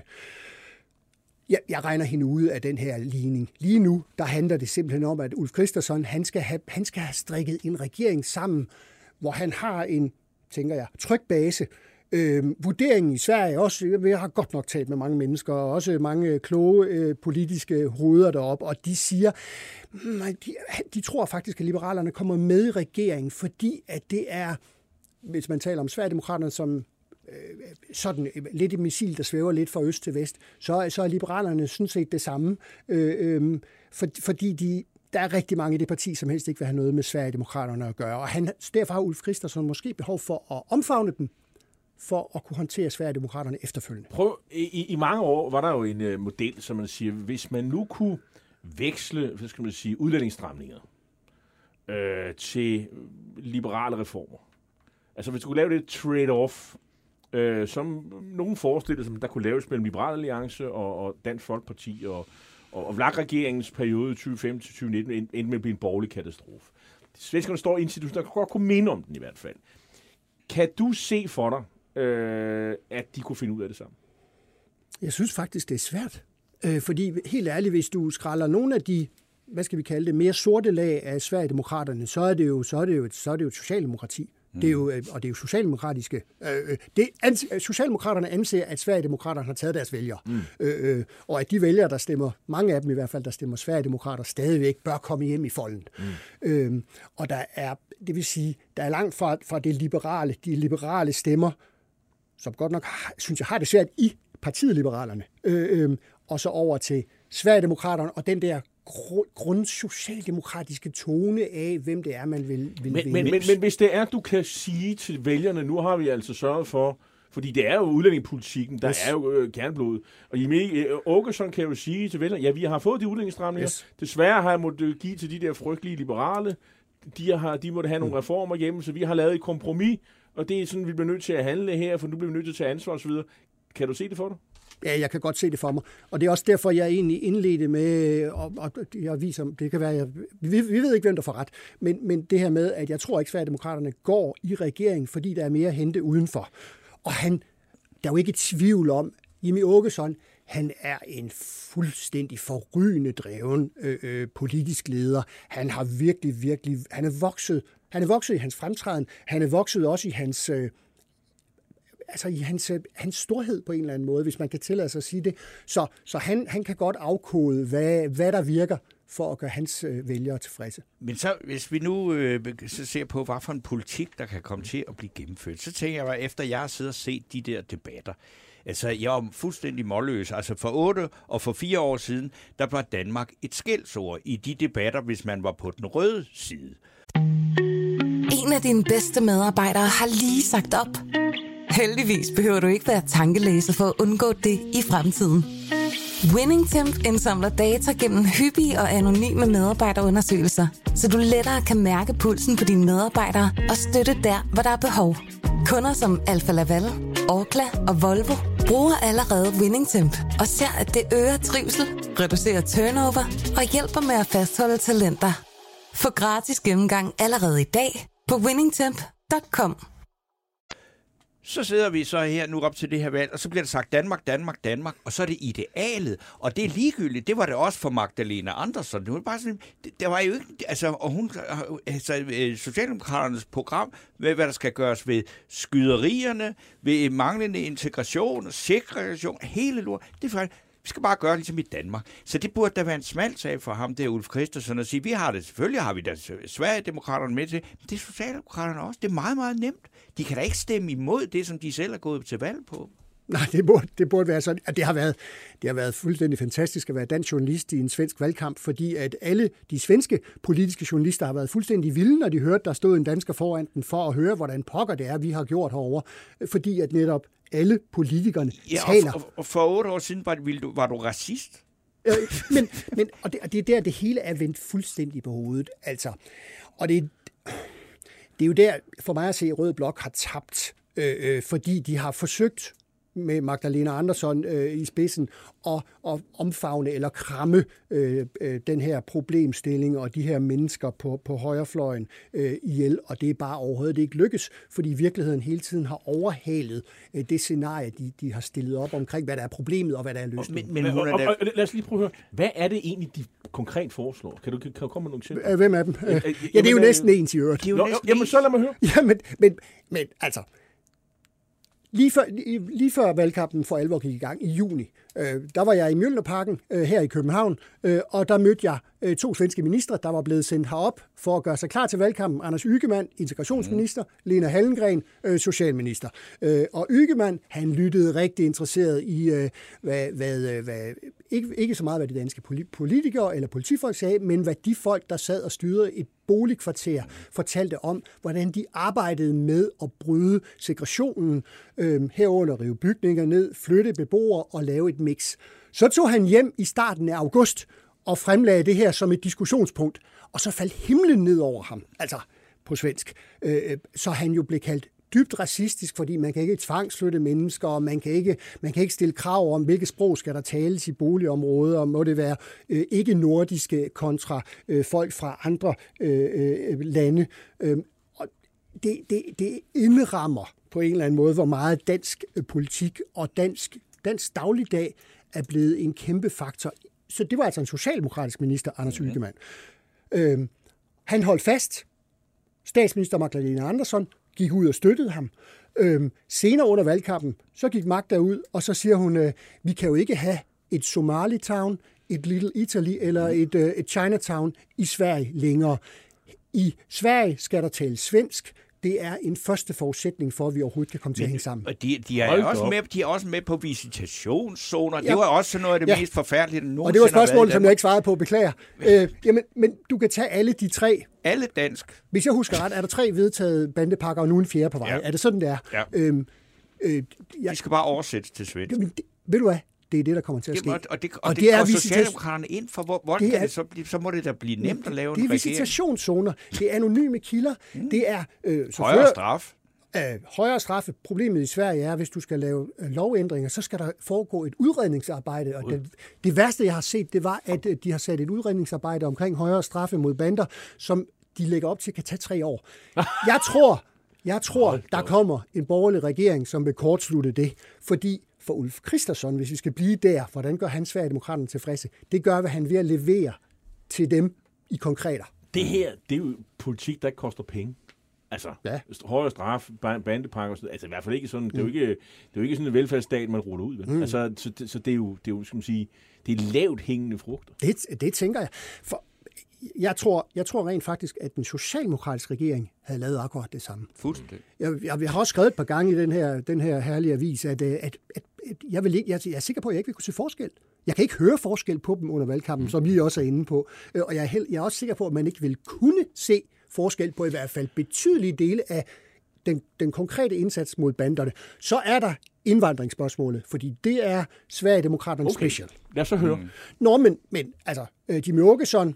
Jeg, jeg regner hende ude af den her ligning. Lige nu, der handler det simpelthen om, at Ulf Kristersson, han skal have, han skal have strikket en regering sammen, hvor han har en, tænker jeg, tryg base, Øh, vurderingen i Sverige også, jeg har godt nok talt med mange mennesker, og også mange kloge øh, politiske hoveder deroppe, og de siger, mm, de, de tror faktisk, at liberalerne kommer med i regeringen, fordi at det er, hvis man taler om Sverigedemokraterne som øh, sådan lidt et missil, der svæver lidt fra øst til vest, så, så er liberalerne sådan set det samme, øh, øh, for, fordi de der er rigtig mange i det parti, som helst ikke vil have noget med Sverigedemokraterne at gøre, og han, derfor har Ulf Kristersson måske behov for at omfavne dem, for at kunne håndtere Sverigedemokraterne efterfølgende.
Prøv, i, i mange år var der jo en uh, model, som man siger, hvis man nu kunne veksle, hvad skal man sige, udlændingsstramninger øh, til liberale reformer. Altså hvis du kunne lave det trade-off, øh, som nogen forestillede sig, der kunne laves mellem Liberal Alliance og, og Dansk Folkeparti og, og, og V L A K-regeringens periode tyve femten til tyve nitten endte med at blive en borgerlig katastrofe. Svenskerne står i en situation, der kan godt kunne minde om den i hvert fald. Kan du se for dig, Øh, at de kunne finde ud af det sammen?
Jeg synes faktisk, det er svært. Øh, fordi helt ærligt, hvis du skræller nogle af de, hvad skal vi kalde det, mere sorte lag af Sverigedemokraterne, så er det jo, så er det jo, så er det jo et socialdemokrati. Mm. Det er jo, og det er jo socialdemokratiske. Øh, det, ans, Socialdemokraterne anser, at Sverigedemokraterne har taget deres vælgere. Mm. Øh, og at de vælgere, der stemmer, mange af dem i hvert fald, der stemmer Sverigedemokrater, stadigvæk bør komme hjem i folden. Mm. Øh, og der er, det vil sige, der er langt fra, fra det liberale, de liberale stemmer, som godt nok, synes jeg, har det svært i partiet Liberalerne, øh, øh, og så over til Sverigedemokraterne, og den der gr- grundsocialdemokratiske tone af, hvem det er, man vil, vil
men, men, men, men hvis det er, du kan sige til vælgerne, nu har vi altså sørget for, fordi det er jo udlændingepolitikken, der yes. er jo øh, kernblod, og Jimmie Åkesson kan jo sige til vælgerne, ja, vi har fået de udlændingsstramninger, yes. desværre har jeg måttet give til de der frygtelige liberale, de, har, de måtte have nogle reformer hjemme, så vi har lavet et kompromis, og det er sådan, vi bliver nødt til at handle her, for nu bliver vi nødt til at tage ansvar osv. Kan du se det for dig?
Ja, jeg kan godt se det for mig. Og det er også derfor, jeg egentlig indledte med, og, og jeg viser, det kan være, jeg, vi, vi ved ikke, hvem der får ret, men, men det her med, at jeg tror ikke, Sverigedemokraterne går i regering, fordi der er mere at hente udenfor. Og han, der er jo ikke et tvivl om, Jimmie Åkesson, han er en fuldstændig forrygende dreven øh, øh, politisk leder. Han har virkelig, virkelig, han er vokset, han er vokset i hans fremtræden, han er vokset også i hans, øh, altså i hans, øh, hans storhed på en eller anden måde, hvis man kan tillade sig at sige det. Så, så han, han kan godt afkode, hvad, hvad der virker for at gøre hans øh, vælgere tilfredse.
Men så, hvis vi nu øh, så ser på, hvad for en politik, der kan komme til at blive gennemført, så tænker jeg, efter jeg har siddet og set de der debatter, altså, jeg var fuldstændig målløs. Altså, for otte og for fire år siden, der var Danmark et skældsord i de debatter, hvis man var på den røde side.
En af dine bedste medarbejdere har lige sagt op. Heldigvis behøver du ikke være tankelæser for at undgå det i fremtiden. WinningTemp indsamler data gennem hyppige og anonyme medarbejderundersøgelser, så du lettere kan mærke pulsen på dine medarbejdere og støtte der, hvor der er behov. Kunder som Alfa Laval, Orkla og Volvo bruger allerede WinningTemp og ser, at det øger trivsel, reducerer turnover og hjælper med at fastholde talenter. Få gratis gennemgang allerede i dag på winningtemp punktum com.
Så sidder vi så her nu op til det her valg, og så bliver der sagt Danmark, Danmark, Danmark, og så er det idealet, og det er ligegyldigt. Det var det også for Magdalena Andersson. Det var bare sådan, det, der var jo ikke, altså, og hun, altså, Socialdemokraternes program, med hvad der skal gøres ved skyderierne, ved manglende integration, segregation, hele lort, det er faktisk, vi skal bare gøre ligesom i Danmark. Så det burde da være en smal sag for ham, der Ulf Kristersson, at sige, vi har det, selvfølgelig har vi da Sverigedemokraterne med til, men det er Socialdemokraterne også. Det er meget, meget nemt. De kan da ikke stemme imod det, som de selv er gået til valg på.
Nej, det burde, det burde være sådan. Det har, været, det har været fuldstændig fantastisk at være dansk journalist i en svensk valgkamp, fordi at alle de svenske politiske journalister har været fuldstændig vilde, når de hørte, der stod en dansker foran den, for at høre, hvordan pokker det er, vi har gjort herovre. Fordi at netop alle politikerne
ja,
taler.
Og, og for otte år siden var du, var du racist?
Øh, men, men, og, det, og det er der, det hele er vendt fuldstændig på hovedet. Altså, og det, det er jo der, for mig at se, at Rød Blok har tabt, øh, øh, fordi de har forsøgt med Magdalena Andersson øh, i spidsen og, og omfavne eller kramme øh, øh, den her problemstilling og de her mennesker på, på højrefløjen øh, ihjel, og det er bare overhovedet ikke lykkes, fordi virkeligheden hele tiden har overhalet øh, det scenarie, de, de har stillet op omkring, hvad der er problemet og hvad der er løsningen.
Men, men hun er
og, og, og, lad os lige prøve at høre, hvad er det egentlig, de konkret foreslår? Kan du, kan du komme med nogle eksempler?
Hvem af dem? Øh, ja, det er jo næsten ens i øvrigt.
Jamen, så lad mig høre.
Ja, men, men, men altså, lige, før, lige før valgkampen for alvor gik i gang i juni, øh, der var jeg i Mjølnerparken øh, her i København, øh, og der mødte jeg øh, to svenske ministre, der var blevet sendt herop for at gøre sig klar til valgkampen. Anders Ygeman, integrationsminister, mm. Lena Hallengren, øh, socialminister. Øh, og Ygeman, han lyttede rigtig interesseret i, øh, hvad, hvad, hvad, ikke, ikke så meget, hvad de danske politikere eller politifolk sagde, men hvad de folk, der sad og styrede et boligkvarter, fortalte om, hvordan de arbejdede med at bryde segregationen, øh, herunder rive bygninger ned, flytte beboere og lave et mix. Så tog han hjem i starten af august og fremlagde det her som et diskussionspunkt, og så faldt himlen ned over ham, altså på svensk. Øh, så han jo blev kaldt dybt racistisk, fordi man kan ikke tvangsflytte mennesker, og man kan ikke, man kan ikke stille krav om, hvilket sprog skal der tales i boligområder, og må det være øh, ikke nordiske kontra øh, folk fra andre øh, lande. Øh, og det, det, det indrammer på en eller anden måde, hvor meget dansk politik og dansk, dansk dagligdag er blevet en kæmpe faktor. Så det var altså en socialdemokratisk minister, Anders
Okay.
Ygeman. Øh, han holdt fast. Statsminister Magdalena Andersson gik ud og støttede ham. Øhm, senere under valgkampen, så gik Magda ud, og så siger hun, øh, vi kan jo ikke have et Somali-town, et Little Italy eller et, øh, et Chinatown i Sverige længere. I Sverige skal der tale svensk. Det er en første forudsætning for, at vi overhovedet kan komme til at hænge sammen.
Og de, de, er
Hold da
også
op.
med, de er også med på visitationszoner.
Ja.
Det var også noget af det
Ja.
mest forfærdelige, der
Og
nogensinde
det var
har været
spørgsmålet,
i
som jeg ikke svarede på, beklager. Øh, jamen, men du kan tage alle de tre.
Alle dansk.
Hvis jeg husker ret, er der tre vedtaget bandepakker, og nu en fjerde på vej.
Ja.
Er det sådan, det er?
Ja.
Øhm, øh, jeg,
De skal bare oversættes til svensk.
jamen, det, ved du hvad? Det er det, der kommer til at ske.
Det, og, og det, og
Og
det,
det er
går
visita-
Socialdemokraterne ind for, hvor, hvordan
Det
kan
er-
det så blive? Så må det da blive nemt at lave
Det
en
er
regering.
visitationszoner. Det er anonyme kilder. Det er øh, så
Højere
før-
straf.
øh, højere straffe. Problemet i Sverige er, at hvis du skal lave øh, lovændringer, så skal der foregå et udredningsarbejde. Og det, det værste, jeg har set, det var, at øh, de har sat et udredningsarbejde omkring højere straffe mod bander, som de lægger op til kan tage tre år. Jeg tror, jeg tror der kommer en borgerlig regering, som vil kortslutte det, fordi for Ulf Kristersson, hvis vi skal blive der, hvordan gør han Sverigedemokraterne tilfredse? Det gør, hvad han vil at levere til dem i konkreter.
Det her, det er jo politik, der ikke koster penge. Altså,
Ja.
højere straf, ba- bandepakker, og sådan, altså i hvert fald ikke sådan, det er jo ikke, det er jo ikke sådan en velfærdsstat, man ruller ud. Mm. Altså, så, det, så det er jo, det er jo, skal man sige, det er lavt hængende frugter.
Det, det tænker jeg. For jeg tror, jeg tror rent faktisk, at den socialdemokratiske regering havde lavet akkurat det samme.
Fuldstændig.
Jeg, jeg, jeg har også skrevet et par gange i den her, den her herlige avis, at, at, at, at jeg, vil ikke, jeg, jeg er sikker på, at jeg ikke vil kunne se forskel. Jeg kan ikke høre forskel på dem under valgkampen, som I også er inde på. Og jeg er, held, jeg er også sikker på, at man ikke vil kunne se forskel på i hvert fald betydelige dele af den, den konkrete indsats mod banderne. Så er der indvandringsspørgsmålet, fordi det er Sverigedemokraterne
Okay.
special.
Lad os så høre.
Mm. Nå, men, men altså, øh, Jimmy Åkesson,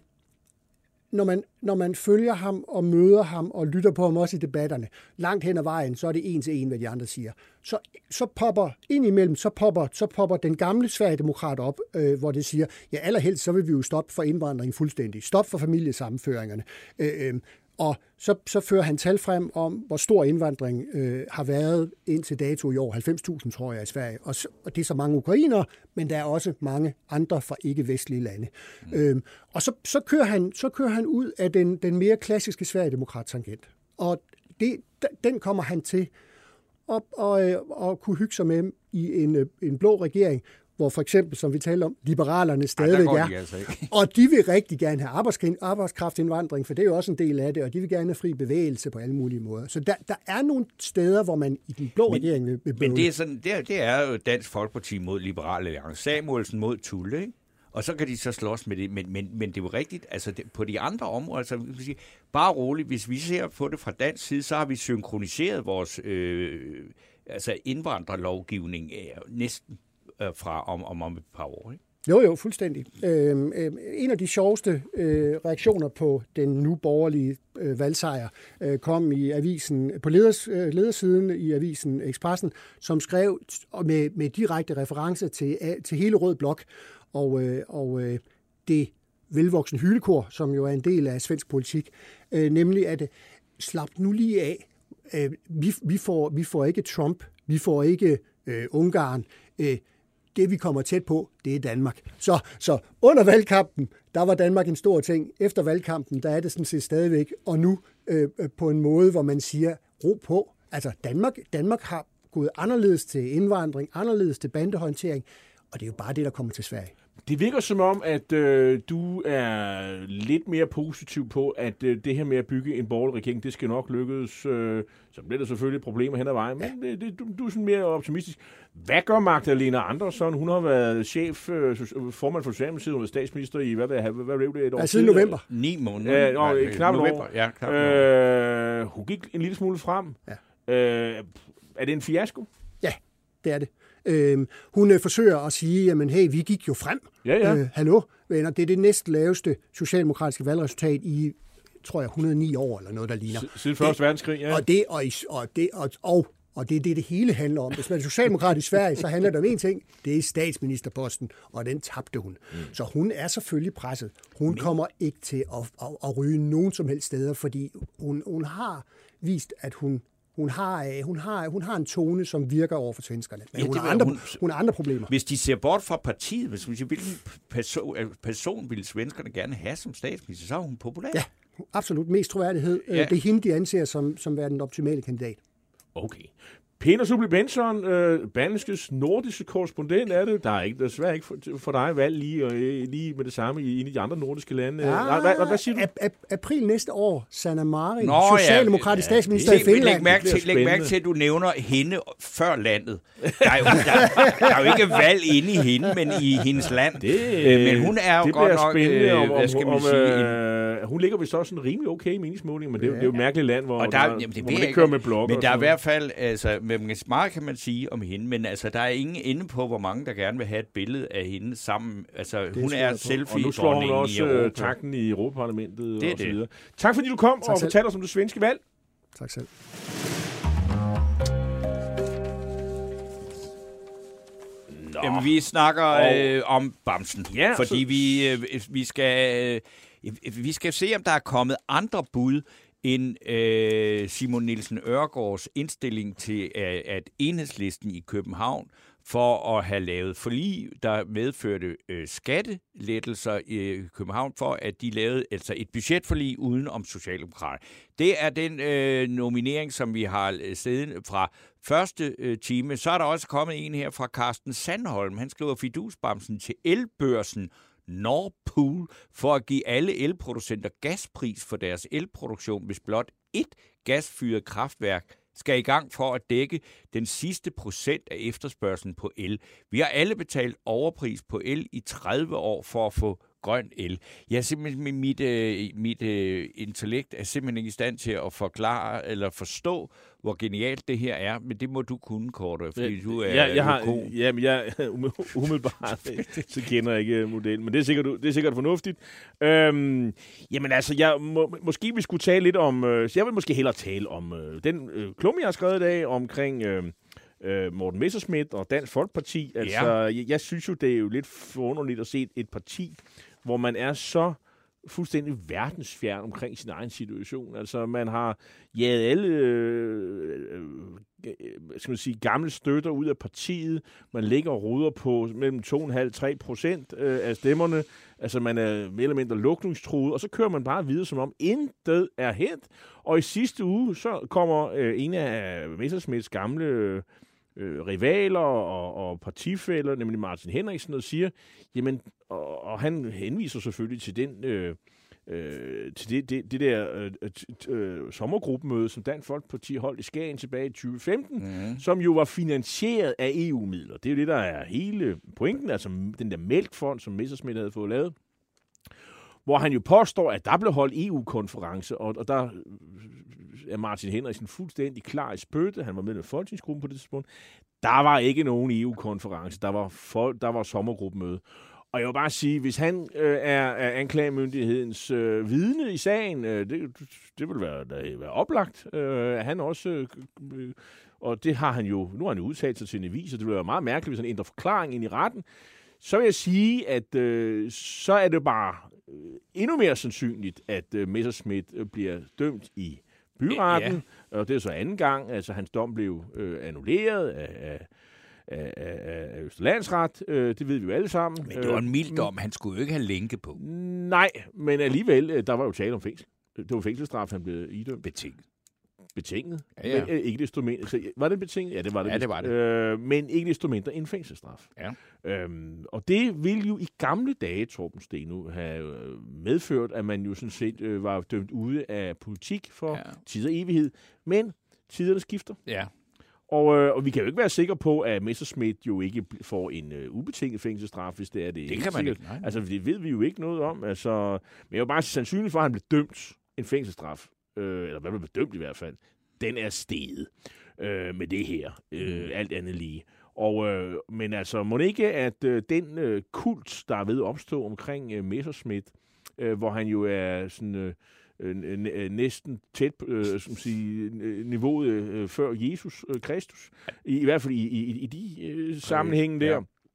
når man, når man følger ham og møder ham og lytter på ham også i debatterne, langt hen ad vejen, så er det en til en, hvad de andre siger. Så, så popper ind imellem, så popper, så popper den gamle Sverigedemokrat op, øh, hvor det siger, ja, allerhelst, så vil vi jo stoppe for indvandring fuldstændig. Stop for familiesammenføringerne. Øh, øh, og så, så fører han tal frem om, hvor stor indvandring øh, har været indtil dato i år. halvfems tusind, tror jeg, i Sverige. Og, så, og det er så mange ukrainere, men der er også mange andre fra ikke-vestlige lande. Mm. Øhm, og så, så, kører han, så kører han ud af den, den mere klassiske Sverigedemokrat-tangent. Og det, den kommer han til at, at, at, at kunne hygge sig med i en, en blå regering, hvor for eksempel, som vi talte om, liberalerne stadigvæk
Ej, der
er.
går de altså ikke.
Og de vil rigtig gerne have arbejdskraft- arbejdskraftindvandring, for det er jo også en del af det, og de vil gerne have fri bevægelse på alle mulige måder. Så der, der er nogle steder, hvor man i den blå
Men-
regering vil, vil
Men det er, sådan, det, er, det er jo Dansk Folkeparti mod Liberale Alliance. Samuelsen mod Tulle, ikke? Og så kan de så slås med det. Men, men, men det er jo rigtigt, altså det, på de andre områder, altså, vi kan sige, bare roligt, hvis vi ser på det fra dansk side, så har vi synkroniseret vores øh, altså indvandrerlovgivning øh, næsten øh, fra om, om, om et par år, ikke?
Jo, jo, fuldstændig. Øhm, øh, en af de sjoveste øh, reaktioner på den nu borgerlige øh, valgsejr øh, kom i avisen, på leders, øh, ledersiden i avisen Expressen, som skrev med, med direkte reference til, til hele Rød Blok, og, øh, og øh, det velvoksne hylekor, som jo er en del af svensk politik, øh, nemlig at slap nu lige af. Øh, vi, vi, får, vi får ikke Trump, vi får ikke øh, Ungarn, øh, det, vi kommer tæt på, det er Danmark. Så, så under valgkampen, der var Danmark en stor ting. Efter valgkampen, der er det sådan set stadigvæk. Og nu øh, på en måde, hvor man siger, ro på. Altså, Danmark, Danmark har gået anderledes til indvandring, anderledes til bandehåndtering, og det er jo bare det, der kommer til Sverige.
Det virker som om, at øh, du er lidt mere positiv på, at øh, det her med at bygge en borgerlig regering, det skal nok lykkes. Øh, så bliver der selvfølgelig problemer hen ad vejen, men ja. det, det, du, du er sådan mere optimistisk. Hvad gør Magdalena Andersson? Hun har været chef, øh, formand for Socialdemokratiet, hun er statsminister i, hvad hvad, hvad blev det, et år
ja, siden november.
Ni måneder.
Ja, og,
Nej,
knap
november.
år.
Ja, knap
øh, hun gik en lille smule frem.
Ja.
Øh, er det en fiasko?
Ja, det er det. Øhm, hun øh, forsøger at sige, jamen hey, vi gik jo frem.
Ja, ja.
Øh, hallo, venner, det er det næste laveste socialdemokratiske valgresultat i, tror jeg, et hundrede og ni år, eller noget, der ligner.
S- siden første verdenskrig, ja.
Og det, og, og, det, og, og, og det er det, det hele handler om. Hvis man er socialdemokrat i Sverige, så handler det om én ting, det er statsministerposten, og den tabte hun. Mm. Så hun er selvfølgelig presset. Hun Men... kommer ikke til at, at, at ryge nogen som helst steder, fordi hun, hun har vist, at hun Hun har, hun, har, hun har en tone, som virker over for svenskerne. Men ja, hun, har andre, hun, hun har andre problemer.
Hvis de ser bort fra partiet, hvis man siger, hvilken person, person vil svenskerne gerne have som statsminister, så er hun populær.
Ja, absolut. Mest troværdighed. Ja. Det er hende, de anser som, som være den optimale kandidat.
Okay. Peter Subli Bengtsson, øh, Berlingskes nordiske korrespondent er det. Der er ikke, desværre ikke for, for dig valg lige, og, lige med det samme i en af de andre nordiske lande.
Ja,
hvad, hvad, hvad siger du?
Ap- ap- april næste år, Sanna Marin,
Nå,
socialdemokratisk ja, statsminister
ja,
i Finland.
Læg mærke, til, læg mærke til, at du nævner hende før landet. Der er jo, der, der er jo ikke valg inde i hende, men i hendes land.
Det,
øh, men hun er jo
det
godt nok,
øh, om,
hvad skal man
om,
sige...
Øh, en... Hun ligger vist også sådan rimelig okay i meningsmålingen, men det, ja. det er jo et mærkeligt land, hvor,
og der,
der,
jamen, det
hvor man ikke kører med blokker.
Men der er i hvert fald, altså, meget kan man sige om hende, men altså, der er ingen inde på, hvor mange, der gerne vil have et billede af hende sammen. Altså, det hun er selfie-dronningen
og nu slår hun også
i
takten i Europaparlamentet
det
og så
det.
videre. Tak fordi du kom tak og selv. fortalte os om det svenske valg.
Tak selv.
Nå. Jamen, vi snakker øh, om Bamsen, ja, fordi så... vi, øh, vi, skal, øh, vi skal se, om der er kommet andre bud end øh, Simon Nielsen Ørgaards indstilling til, at, at Enhedslisten i København for at have lavet forlig, der medførte øh, skattelettelser i København, for at de lavede altså et budgetforlig uden om Socialdemokrater. Det er den øh, nominering, som vi har set fra første øh, time. Så er der også kommet en her fra Carsten Sandholm. Han skriver fidusbamsen til elbørsen Nord Pool for at give alle elproducenter gaspris for deres elproduktion, hvis blot ét gasfyret kraftværk skal i gang for at dække den sidste procent af efterspørgselen på el. Vi har alle betalt overpris på el i tredive år for at få grøn el. Jeg simpelthen med mit, øh, mit øh, intellekt er simpelthen ikke i stand til at forklare eller forstå, hvor genialt det her er, men det må du kunne, Korte, fordi ja, du er
ja, jeg har, god. Jamen, jeg umiddelbart så kender jeg ikke modellen, men det er sikkert, det er sikkert fornuftigt. Øhm, jamen altså, jeg må, måske vi skulle tale lidt om, øh, jeg vil måske hellere tale om øh, den øh, klumme, jeg har skrevet i dag, omkring øh, øh, Morten Messerschmidt og Dansk Folkeparti. Altså, ja. jeg, jeg synes jo, det er jo lidt forunderligt at se et parti, hvor man er så fuldstændig verdensfjern omkring sin egen situation. Altså, man har jaget alle øh, øh, skal man sige, gamle støtter ud af partiet. Man ligger og ruder på mellem to komma fem til tre procent øh, af stemmerne. Altså, man er mere eller mindre lukningstruet, og så kører man bare videre, som om intet er hent. Og i sidste uge, så kommer øh, en af Messerschmidts gamle øh, Øh, rivaler og, og partifæller, nemlig Martin Henriksen, og siger, jamen, og, og han henviser selvfølgelig til den øh, øh, til det, det, det der øh, øh, sommergruppemøde, som Dansk Folkeparti holdt i Skagen tilbage i tyve femten, mm. som jo var finansieret af E U-midler. Det er jo det, der er hele pointen, altså den der mælkfond, som Messerschmidt havde fået lavet, hvor han jo påstår, at der blev holdt E U-konference, og, og der er Martin Henriksen fuldstændig klar i spyttet. Han var med i folketingsgruppen på det tidspunkt. Der var ikke nogen E U-konference. Der var, for, der var sommergruppemøde. Og jeg vil bare sige, hvis han øh, er, er anklagemyndighedens øh, vidne i sagen, øh, det, det vil være, der, være oplagt. Øh, han også, øh, og det har han jo, nu har han jo udtalt sig til en avis, og det vil være meget mærkeligt, hvis han ændrer forklaring ind i retten. Så vil jeg sige, at øh, så er det bare øh, endnu mere sandsynligt, at øh, Messerschmidt øh, bliver dømt i byretten, ja. Og det er så anden gang, altså hans dom blev øh, annulleret af, af, af, af Østerlandsret, øh, det ved vi jo alle sammen.
Men det var en mild dom, han skulle jo ikke have lænke på.
Nej, men alligevel, der var jo tale om fængsel. Det var fængselsstraf, han blev idømt.
Betinget.
betinget.
Ja, ja.
Men, øh, ikke desto mindre. Så, var det betinget? Ja, det var det.
Ja, det var det.
Øh, men ikke desto mindre en fængselsstraf.
Ja.
Øhm, og det ville jo i gamle dage, Torben Steno, have medført, at man jo sådan set øh, var dømt ude af politik for ja. tid og evighed. Men tiderne skifter.
Ja.
Og, øh, og vi kan jo ikke være sikre på, at Messerschmidt jo ikke får en øh, ubetinget fængselsstraf, hvis det er det.
Det kan man ikke. Nej.
Altså, det ved vi jo ikke noget om. Altså, men jeg er bare sandsynligt for, at han blev dømt en fængselsstraf, øh, eller hvad blev dømt i hvert fald, den er steget øh, med det her. Øh, mm. Alt andet lige. Og, øh, men altså, må det ikke, at øh, den øh, kult, der er ved at opstå omkring øh, Messerschmidt, øh, hvor han jo er sådan... Øh, næsten tæt øh, som sige, niveauet øh, før Jesus øh, Kristus, i, i hvert fald i, i, i de øh, sammenhænge der, ja.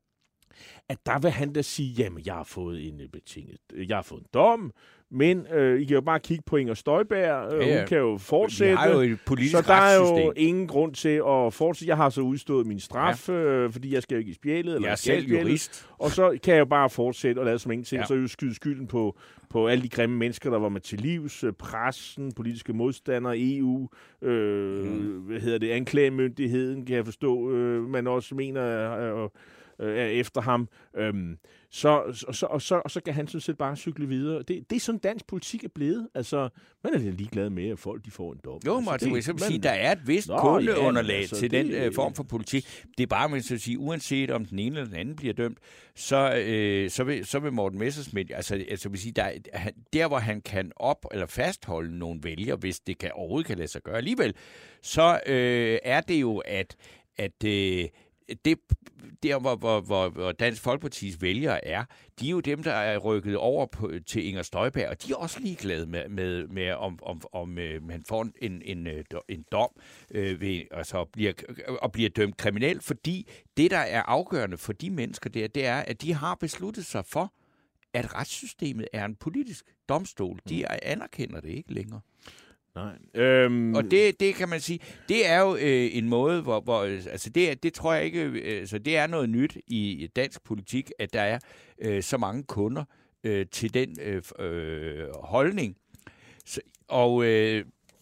At der vil han da sige, jamen, jeg har fået en betinget, jeg har fået en dom, men øh, I kan jo bare kigge på Inger Støjberg, øh, ja, ja. Hun kan jo fortsætte,
vi har jo et politisk
så der er jo ingen grund til at fortsætte. Jeg har så udstået min straf, ja. øh, fordi jeg skal jo ikke i spjældet, eller
jeg er selv jurist,
og så kan jeg jo bare fortsætte og lade som ingenting,
ja.
Så jo skyde skylden på, på alle de grimme mennesker, der var med til livs, pressen, politiske modstandere, E U, øh, mm. hvad hedder det, anklagemyndigheden, kan jeg forstå, øh, man også mener... Øh, er efter ham, øhm, så, og, så, og, så, og så kan han sådan set bare cykle videre. Det, det er sådan, dansk politik er blevet. Altså, man er ligeglad med, at folk de får en dom.
Jo,
altså,
Martin, det, man, sige, der er et vist kundeunderlag altså, til det, den uh, form for politik. Det er bare, man skal sige, uanset om den ene eller den anden bliver dømt, så, øh, så, vil, så vil Morten Messerschmidt, altså, altså vil sige, der, der hvor han kan op- eller fastholde nogle vælgere, hvis det kan, overhovedet kan lade sig gøre alligevel, så øh, er det jo, at, at øh, det, der, hvor, hvor, hvor, hvor Dansk Folkepartis vælgere er, de er jo dem, der er rykket over på, til Inger Støjberg, og de er også ligeglade med, med, med om, om, om øh, man får en, en, en dom øh, ved, altså, og, bliver, og bliver dømt kriminel, fordi det, der er afgørende for de mennesker der, det er, at de har besluttet sig for, at retssystemet er en politisk domstol. De anerkender det ikke længere.
Nej. Øhm...
Og det, det kan man sige, det er jo øh, en måde, hvor, hvor altså det, det tror jeg ikke, øh, så det er noget nyt i dansk politik, at der er øh, så mange kunder øh, til den øh, øh, holdning. Så, og øh,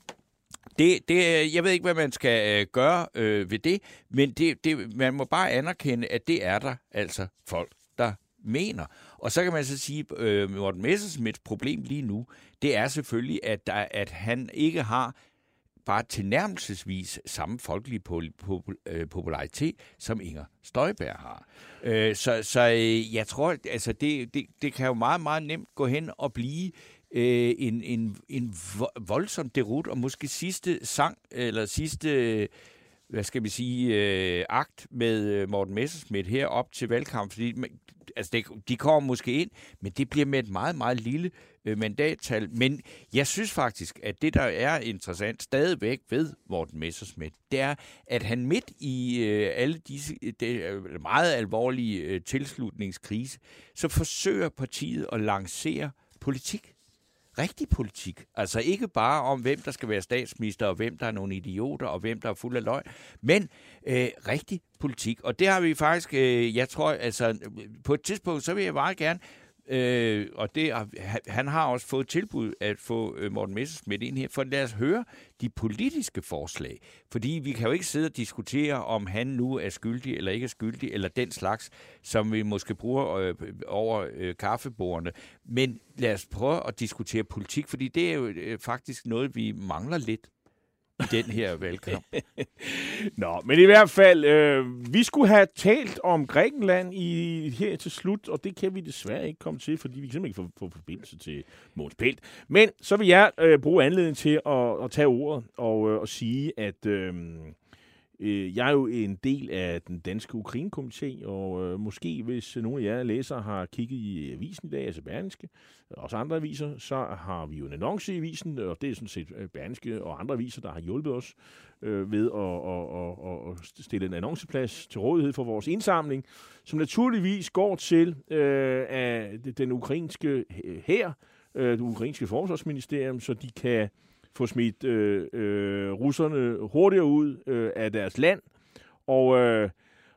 det, det, jeg ved ikke, hvad man skal øh, gøre øh, ved det, men det, det, man må bare anerkende, at det er der altså folk, der mener. Og så kan man så sige, at øh, Morten Messerschmidts problem lige nu, det er selvfølgelig, at, der, at han ikke har bare tilnærmelsesvis samme folkelige popularitet, som Inger Støjberg har. Øh, så så øh, jeg tror, altså det, det, det kan jo meget, meget nemt gå hen og blive øh, en, en, en voldsom derut, og måske sidste sang, eller sidste... hvad skal vi sige, øh, akt med øh, Morten Messerschmidt her op til valgkamp, fordi altså, det, de kommer måske ind, men det bliver med et meget, meget lille øh, mandattal. Men jeg synes faktisk, at det, der er interessant stadigvæk ved Morten Messerschmidt, det er, at han midt i øh, alle disse det, meget alvorlige øh, tilslutningskrise, så forsøger partiet at lancere politik. Rigtig politik. Altså ikke bare om, hvem der skal være statsminister, og hvem der er nogle idioter, og hvem der er fuld af løg, men øh, rigtig politik. Og det har vi faktisk, øh, jeg tror, altså på et tidspunkt, så vil jeg bare gerne, øh, og det, han har også fået tilbud at få øh, Morten Messerschmidt ind her, for lad os høre de politiske forslag. Fordi vi kan jo ikke sidde og diskutere, om han nu er skyldig eller ikke er skyldig, eller den slags, som vi måske bruger øh, over øh, kaffebordene. Men lad os prøve at diskutere politik, fordi det er jo øh, faktisk noget, vi mangler lidt i den her valgkamp.
Nå, men i hvert fald, øh, vi skulle have talt om Grækenland i, her til slut, og det kan vi desværre ikke komme til, fordi vi kan simpelthen ikke få, få forbindelse til Mogens Pelt. Men så vil jeg øh, bruge anledning til at, at tage ordet og, øh, og sige, at øh, øh, jeg er jo en del af den danske Ukraine-komité, og øh, måske hvis nogle af jer læsere har kigget i avisen i dag, altså Berlingske, og også andre aviser, så har vi jo en annonce i avisen, og det er sådan set Berlingske og andre aviser, der har hjulpet os øh, ved at, at, at, at stille en annonceplads til rådighed for vores indsamling, som naturligvis går til øh, af den ukrainske hær, øh, det ukrainske forsvarsministerium, så de kan få smidt øh, øh, russerne hurtigere ud øh, af deres land. Og, øh,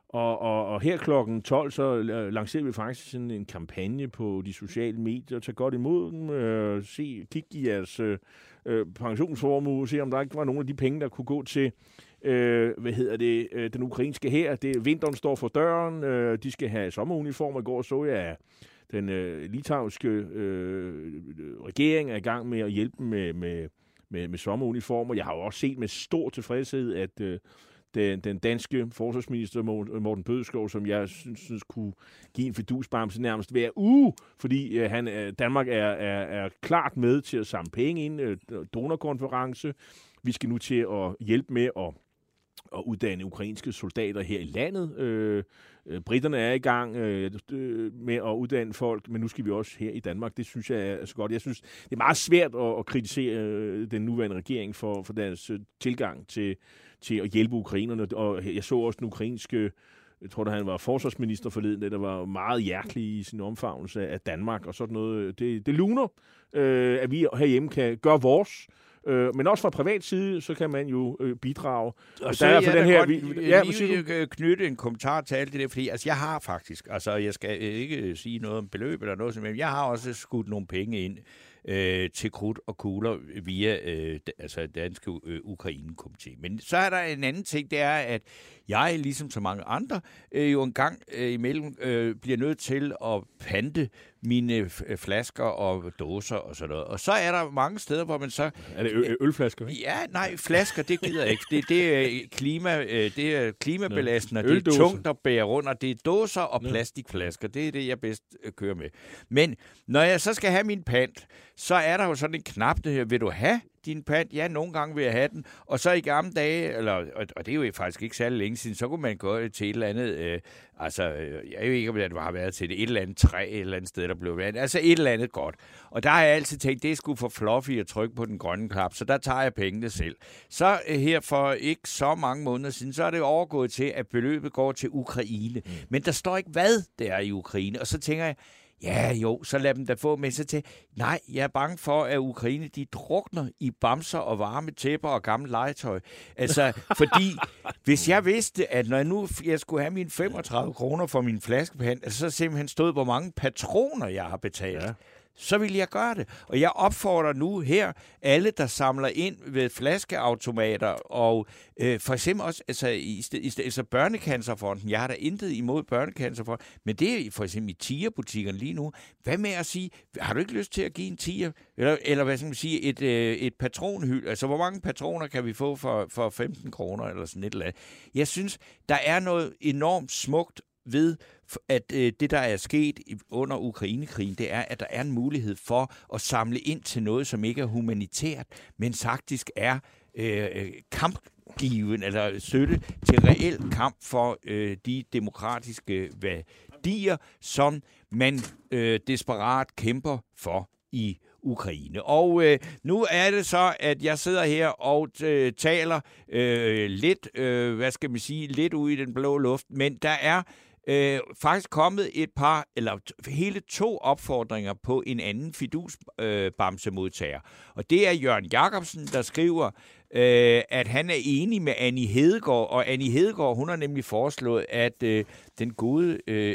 Og, og, og her klokken tolv, så lancerer vi faktisk sådan en kampagne på de sociale medier. Tag godt imod dem. Øh, se, kig i jeres øh, pensionsformue. Se, om der ikke var nogle af de penge, der kunne gå til øh, hvad hedder det, øh, den ukrainske hær. Det, vinteren står for døren. Øh, de skal have sommeruniformer. I går så jeg, den øh, litauiske øh, regering er i gang med at hjælpe dem med, med, med, med sommeruniformer. Jeg har jo også set med stor tilfredshed, at øh, Den, den danske forsvarsminister Morten Bødskov, som jeg synes, synes kunne give en fidusbamse nærmest hver uge, fordi øh, han, øh, Danmark er, er, er klart med til at samle penge ind, øh, donorkonference. Vi skal nu til at hjælpe med at, at uddanne ukrainske soldater her i landet. Øh, øh, Britterne er i gang øh, med at uddanne folk, men nu skal vi også her i Danmark. Det synes jeg er så godt. Jeg synes, det er meget svært at, at kritisere øh, den nuværende regering for, for deres øh, tilgang til til at hjælpe ukrainerne, og jeg så også den ukrainske, jeg tror, da han var forsvarsminister forleden, der var meget hjertelig i sin omfavnelse af Danmark, og sådan noget. Det, det luner, øh, at vi herhjemme kan gøre vores, øh, men også fra privat side, så kan man jo øh, bidrage.
Og så
der
er
for
jeg
den her,
godt
vi,
ja,
lige
knytte en kommentar til alt det der, fordi altså, jeg har faktisk, altså jeg skal ikke sige noget om beløb eller noget, men jeg har også skudt nogle penge ind øh, til krudt og kugler via øh, altså danske øh, Ukraine-komité. Men så er der en anden ting, det er, at jeg, ligesom så mange andre, øh, jo en gang øh, imellem øh, bliver nødt til at pante mine f- flasker og dåser og sådan noget. Og så er der mange steder, hvor man så...
Er det ø- ølflasker, ikke?
Ja, nej, flasker, det gider jeg ikke. Det, det, er, klima, det er klimabelastende, det er
Øldåser.
tungt at bære rundt, og det er dåser og plastikflasker. Det er det, jeg bedst kører med. Men når jeg så skal have min pant, så er der jo sådan en knap, der her, vil du have din pant? Ja, nogle gange vil jeg have den. Og så i gamle dage, eller, og, og det er jo faktisk ikke særlig længe siden, så kunne man gå til et eller andet, øh, altså, jeg ved ikke, om det har været til det, et eller andet træ, et eller andet sted, der blev været. Altså et eller andet godt. Og der har jeg altid tænkt, det er sgu for fluffy at trykke på den grønne knap, så der tager jeg pengene selv. Så øh, her for ikke så mange måneder siden, så er det overgået til, at beløbet går til Ukraine. Mm. Men der står ikke, hvad det er i Ukraine. Og så tænker jeg, ja, jo, så lad dem da få med sig til. Nej, jeg er bange for, at Ukraine, de drukner i bamser og varme tæpper og gammelt legetøj. Altså, fordi hvis jeg vidste, at når jeg nu jeg skulle have mine femogtredive kroner for min flaskepand, altså så simpelthen stod, hvor mange patroner jeg har betalt. Ja. Så vil jeg gøre det. Og jeg opfordrer nu her alle, der samler ind ved flaskeautomater, og øh, for eksempel også altså, i, i, altså Børnecancerfonden. Jeg har da intet imod Børnecancerfonden, men det er for eksempel i tigerbutikkerne lige nu. Hvad med at sige, har du ikke lyst til at give en tiger? Eller, eller hvad skal man sige, et, øh, et patronhyld? Altså, hvor mange patroner kan vi få for, for femten kroner eller sådan et eller andet? Jeg synes, der er noget enormt smukt ved, at øh, det, der er sket under Ukrainekrigen, det er, at der er en mulighed for at samle ind til noget, som ikke er humanitært, men faktisk er øh, kampgiven, eller støtte til reel kamp for øh, de demokratiske værdier, som man øh, desperat kæmper for i Ukraine. Og øh, nu er det så, at jeg sidder her og øh, taler øh, lidt, øh, hvad skal man sige, lidt ud i den blå luft, men der er Øh, faktisk kommet et par, eller hele to opfordringer på en anden fidusbamsemodtager. Øh, og det er Jørgen Jacobsen, der skriver, øh, at han er enig med Annie Hedegaard, og Annie Hedegaard, hun har nemlig foreslået, at øh, den gode øh,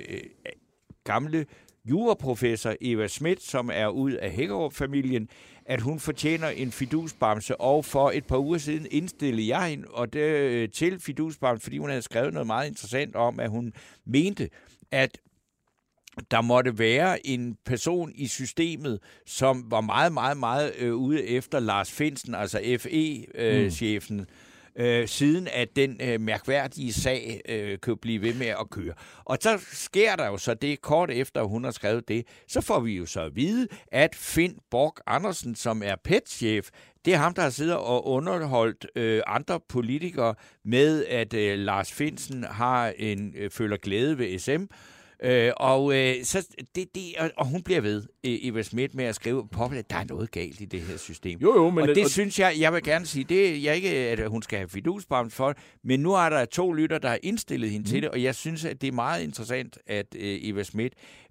gamle juraprofessor Eva Schmidt, som er ud af Hækkerup-familien, at hun fortjener en fidusbamse, og for et par uger siden indstillede jeg hende og det, til fidusbamse, fordi hun havde skrevet noget meget interessant om, at hun mente, at der måtte være en person i systemet, som var meget, meget, meget øh, ude efter Lars Findsen, altså F E-chefen, øh, mm. Øh, siden at den øh, mærkværdige sag øh, kan blive ved med at køre. Og så sker der jo så det, kort efter hun har skrevet det, så får vi jo så at vide, at Finn Borg Andersen, som er P E T-chef, det er ham, der har siddet og underholdt øh, andre politikere med, at øh, Lars Findsen har en, øh, føler glæde ved S M. Øh, og, øh, så det, det, og, og hun bliver ved, Eva Schmidt, med at skrive på, at der er noget galt i det her system.
Jo, jo, men
og det, det
og... synes
jeg, jeg vil gerne sige, det er jeg ikke, at hun skal have fidusbamse for, men nu er der to lytter, der har indstillet hende mm. til det, og jeg synes, at det er meget interessant, at øh, Eva Schmidt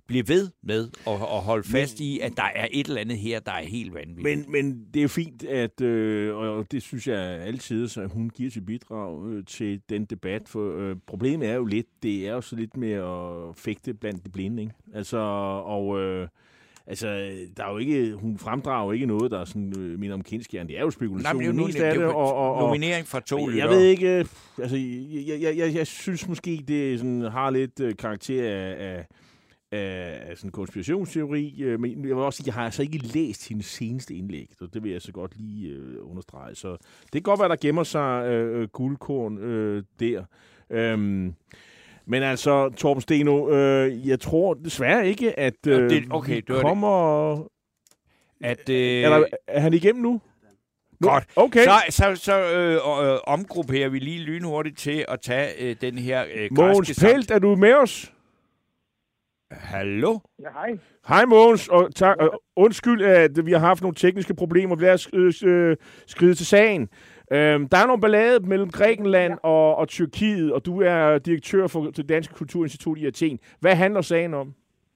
blive ved med at, at holde fast i, at der er et eller andet her, der er helt vanvittigt.
Men, men det er jo fint, at, øh, og det synes jeg altid, at hun giver sit bidrag øh, til den debat, for øh, problemet er jo lidt, det er jo så lidt med at fægte blandt de blinde, ikke? Altså, og øh, altså, der er jo ikke, hun fremdrager jo ikke noget, der er sådan, øh, minder om kendskærn. Det er jo spekulation.
Nej, men det er jo, det er jo og, og, og, nominering fra to lytter.
Jeg ved ikke, altså, jeg, jeg, jeg, jeg synes måske, det sådan, har lidt øh, karakter af, af af sådan en konspirationsteori, men jeg vil også sige, jeg har altså ikke læst hendes seneste indlæg, så det vil jeg så godt lige øh, understrege. Så det kan godt være, der gemmer sig øh, guldkorn øh, der. Øhm, men altså, Torben Steno, øh, jeg tror desværre ikke, at øh,
det, okay, det
kommer...
Det. At, øh,
er, der, er han igennem nu?
Godt.
Okay.
Så, så, så øh, øh, omgrupperer vi lige lynhurtigt til at tage øh, den her øh,
Mogens Pelt, er du med os?
Hallo?
Ja, hej.
Hej Mogens, og tak, uh, undskyld, at vi har haft nogle tekniske problemer. Lad os uh, uh, skride til sagen. Uh, der er nogle ballade mellem Grækenland ja. og, og Tyrkiet, og du er direktør for det Danske Kulturinstitut i Athen. Hvad handler sagen om?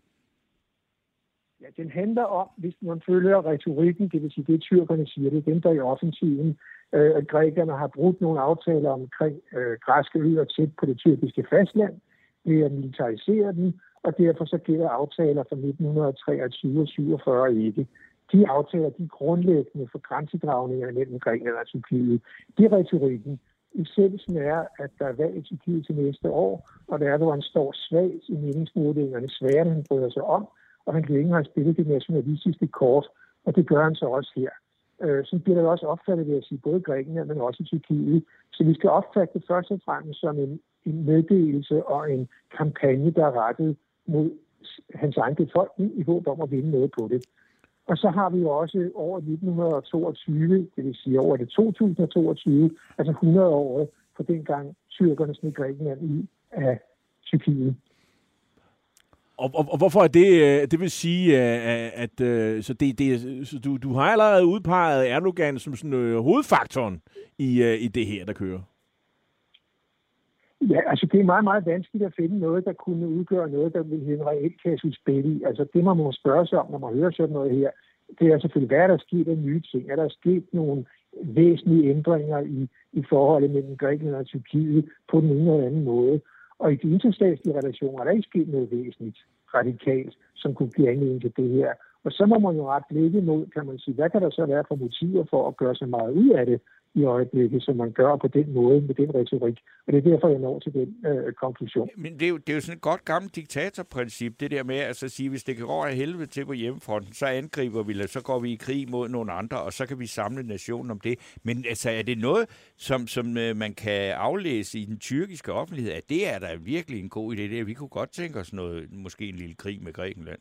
Ja, den handler om, hvis man følger retorikken, det vil sige, det er tyrkerne siger, det er dem, der i offensiven, øh, at grækerne har brudt nogle aftaler omkring øh, græske øer tæt på det tyrkiske fastland, ved at militarisere dem, og derfor så gælder aftaler fra nitten treogtyve og syvogfyrre ikke. De aftaler, de er grundlæggende for grænsedragninger mellem Grækenland og Tyrkiet. Det er retorikken. Essensen er, at der er valg i Tyrkiet til næste år, og der Erdogan står svagt i meningsmålingerne, sværere end han bryder sig om, og han kan ikke have spillet det nationalistiske kort, og det gør han så også her. Øh, så bliver det også opfattet, vil jeg sige, både i Grækenland, men også i Tyrkiet. Så vi skal opfatte det først og fremmest som en, en meddelelse og en kampagne, der er rettet mod hans egen befolkning i håb om at vinde noget på det. Og så har vi jo også over nitten toogtyve, det vil sige over det to tusind toogtyve, altså hundrede år for dengang tyrkerne sned Grækenland ud af Tyrkiet.
Og, og, og hvorfor er det, det vil sige, at, at, at så det, det, så du, du har allerede udpeget Erdogan som sådan uh, hovedfaktoren i, uh, i det her, der kører?
Ja, altså det er meget, meget vanskeligt at finde noget, der kunne udgøre noget, der vil have en reelt kasus belli. Altså det, man må spørge sig om, når man hører sådan noget her, det er selvfølgelig, hvad er der sket af nye ting? Er der sket nogle væsentlige ændringer i, i forholdet mellem Grækenland og Tyrkiet på den ene eller anden måde? Og i de internationale relationer er der ikke sket noget væsentligt radikalt, som kunne blive anledning til det her. Og så må man jo ret blikke mod, kan man sige, hvad kan der så være for motiver for at gøre så meget ud af det i øjeblikket, som man gør på den måde med den retorik. Og det er derfor, jeg når til den øh, konklusion.
Men det er, jo, det er jo sådan et godt gammelt diktatorprincip, det der med altså, at sige, hvis det går af helvede til på hjemmefronten, så angriber vi, eller så går vi i krig mod nogle andre, og så kan vi samle nationen om det. Men altså, er det noget, som, som øh, man kan aflæse i den tyrkiske offentlighed, at det er da virkelig en god idé? Det, vi kunne godt tænke os noget, måske en lille krig med Grækenland.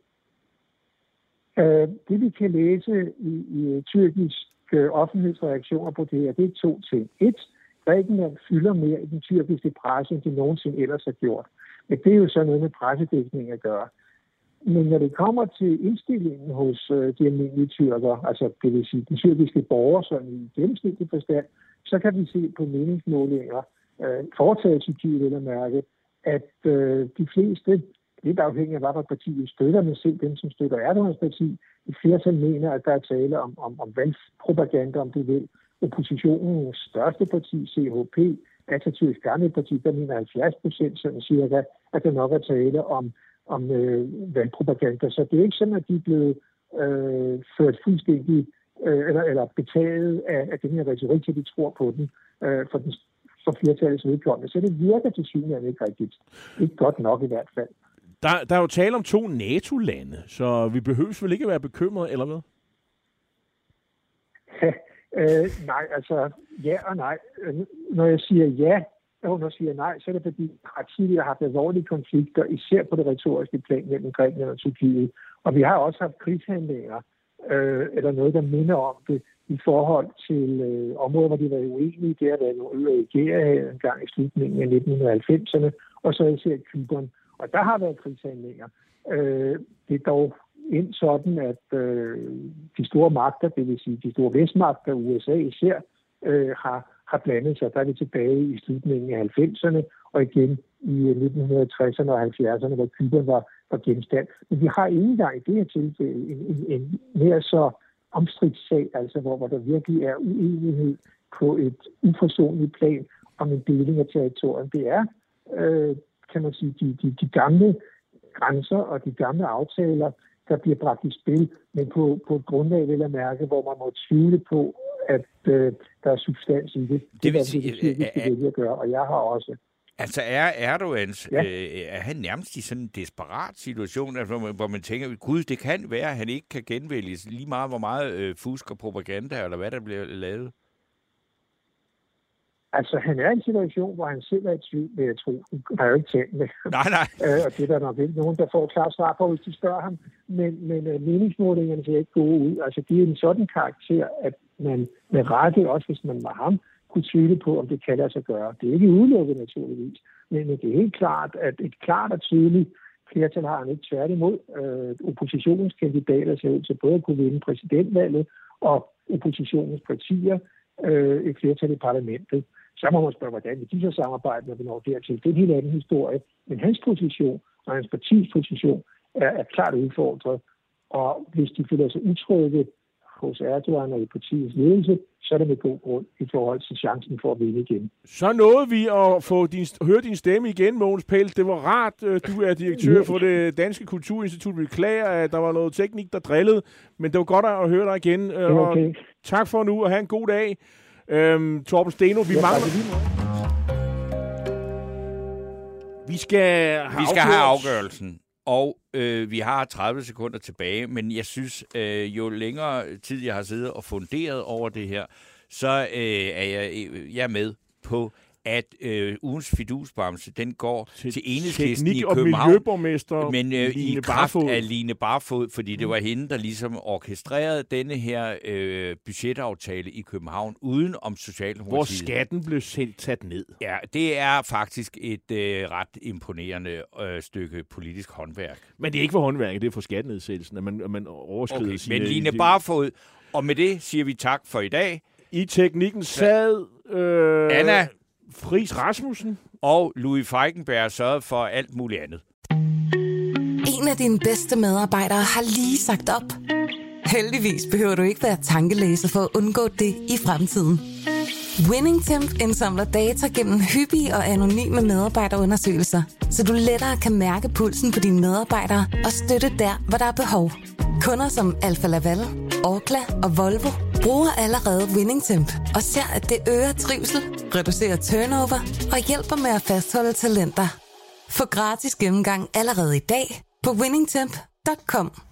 Øh, det vi kan læse i, i tyrkisk offentlighedsreaktioner på det her, det er to ting. Et, Grækenland fylder mere i den tyrkiske presse, end de nogensinde ellers har gjort. Men det er jo så noget med pressedækning at gøre. Men når det kommer til indstillingen hos øh, de almindelige tyrker, altså det vil sige den tyrkiske borger, som i gennemsnitlig forstand, så kan vi se på meningsmålinger, øh, foretaget i Tyrkiet eller mærke, at øh, de fleste, lidt afhængig af, hvad for partiet støtter, men selv dem, som støtter Erdogans parti, et flertal mener, at der er tale om, om, om valgpropaganda, om du vil. Oppositionens største parti, C H P, Atatürks gamle parti, der mener halvfjerds procent, sådan cirka, at der nok er tale om, om øh, valgpropaganda. Så det er ikke sådan, at de er blevet øh, ført fuldstændig, øh, eller, eller betaget af, af den her retorik, så de tror på den, øh, for, den, for flertallets vedkommende. Så det virker til synligheden ikke rigtigt. Ikke godt nok i hvert fald.
Der, der er jo tale om to NATO-lande, så vi behøver vel ikke at være bekymrede, eller hvad?
øh, nej, altså ja og nej. Når jeg siger ja, og når jeg siger nej, så er det fordi, at tidligere har haft alvorlige konflikter, især på det retoriske plan mellem Grækenland og Tyrkiet. Og vi har også haft krigshandlinger, øh, eller noget, der minder om det, i forhold til øh, områder, hvor de var uenige. Det har været nogle øer i Ægæerhavet en gang i slutningen af nitten halvfemserne, og så især Cypern. Og der har været krigshandlinger. Øh, det er dog ind sådan, at øh, de store magter, det vil sige de store vestmagter, U S A især, øh, har, har blandet sig. Der er vi tilbage i slutningen af halvfemserne, og igen i nitten tresserne og halvfjerdserne, hvor Cypern var, for genstand. Men vi har ikke engang i det her tilfælde en, en, en mere så omstridt sag, altså hvor, hvor der virkelig er uenighed på et uforsonligt plan om en deling af territorium. Det er, øh, kan man sige, de, de, de gamle grænser og de gamle aftaler, der bliver bragt i spil, men på, på et grundlag, vil jeg mærke, hvor man må tvivle på, at øh, der er substans i det. Det,
det vil
er
sige,
det, vi skal vælge at gøre, og jeg har også.
Altså er Erdogans,
ja.
øh, er han nærmest i sådan en desperat situation, altså, hvor, man, hvor man tænker, gud, det kan være, at han ikke kan genvælges lige meget, hvor meget øh, fusk og propaganda, eller hvad der bliver lavet?
Altså, han er i en situation, hvor han selv er i tvivl, vil jeg tro. Han har jo ikke talt med.
Nej, nej.
øh, og det er der nok ikke nogen, der får klart svar på, hvis de spørger ham. Men, men uh, meningsmålingerne ser ikke gode ud. Altså, det er en sådan karakter, at man med rette, også hvis man var ham, kunne tvivle på, om det kan lade sig gøre. Det er ikke udelukket, naturligvis. Men det er helt klart, at et klart og tydeligt flertal har han ikke tværtimod. Øh, oppositionens kandidater ser ud til både at kunne vinde præsidentvalget og oppositionens partier øh, et flertal i parlamentet. Så må man spørge, hvordan vil de så samarbejde, når vi når dertil. Det er en helt anden historie. Men hans position og hans partis position er, er klart udfordret. Og hvis de føler sig utrygge hos Erdogan og i partiets ledelse, så er det med god grund i forhold til chancen for at vinde igen.
Så nåede vi at få din, høre din stemme igen, Mogens Pelt. Det var rart. Du er direktør for det Danske Kulturinstitut. Vi beklager, at der var noget teknik, der drillede, men det var godt at høre dig igen. Okay. Og tak for nu, og have en god dag. Øhm, Torben Steno, vi ja, mangler... Vi skal have,
vi skal have afgørelsen, og øh, vi har tredive sekunder tilbage, men jeg synes, øh, jo længere tid jeg har siddet og funderet over det her, så øh, er jeg, jeg er med på, at øh, ugens fidusbamse, den går til, til Enhedslisten i København, men øh, i kraft af Line Barfod, fordi det var hende, der ligesom orkestrerede denne her øh, budgetaftale i København, uden om Socialdemokratiet.
Hvor skatten blev selv taget ned.
Ja, det er faktisk et øh, ret imponerende øh, stykke politisk håndværk.
Men det er ikke for håndværket, det er for skattenedsættelsen, at man, at man overskrider
okay,
sine...
Men Line Barfod, og med det siger vi tak for i dag.
I teknikken sad... Øh...
Anna
Friis Rasmussen.
Og Louis Feigenberg sørgede for alt muligt andet.
En af dine bedste medarbejdere har lige sagt op. Heldigvis behøver du ikke være tankelæser for at undgå det i fremtiden. WinningTemp indsamler data gennem hyppige og anonyme medarbejderundersøgelser, så du lettere kan mærke pulsen på dine medarbejdere og støtte der, hvor der er behov. Kunder som Alfa Laval, Orkla og Volvo bruger allerede WinningTemp og ser, at det øger trivsel, reducerer turnover og hjælper med at fastholde talenter. Få gratis gennemgang allerede i dag på winningtemp punktum com.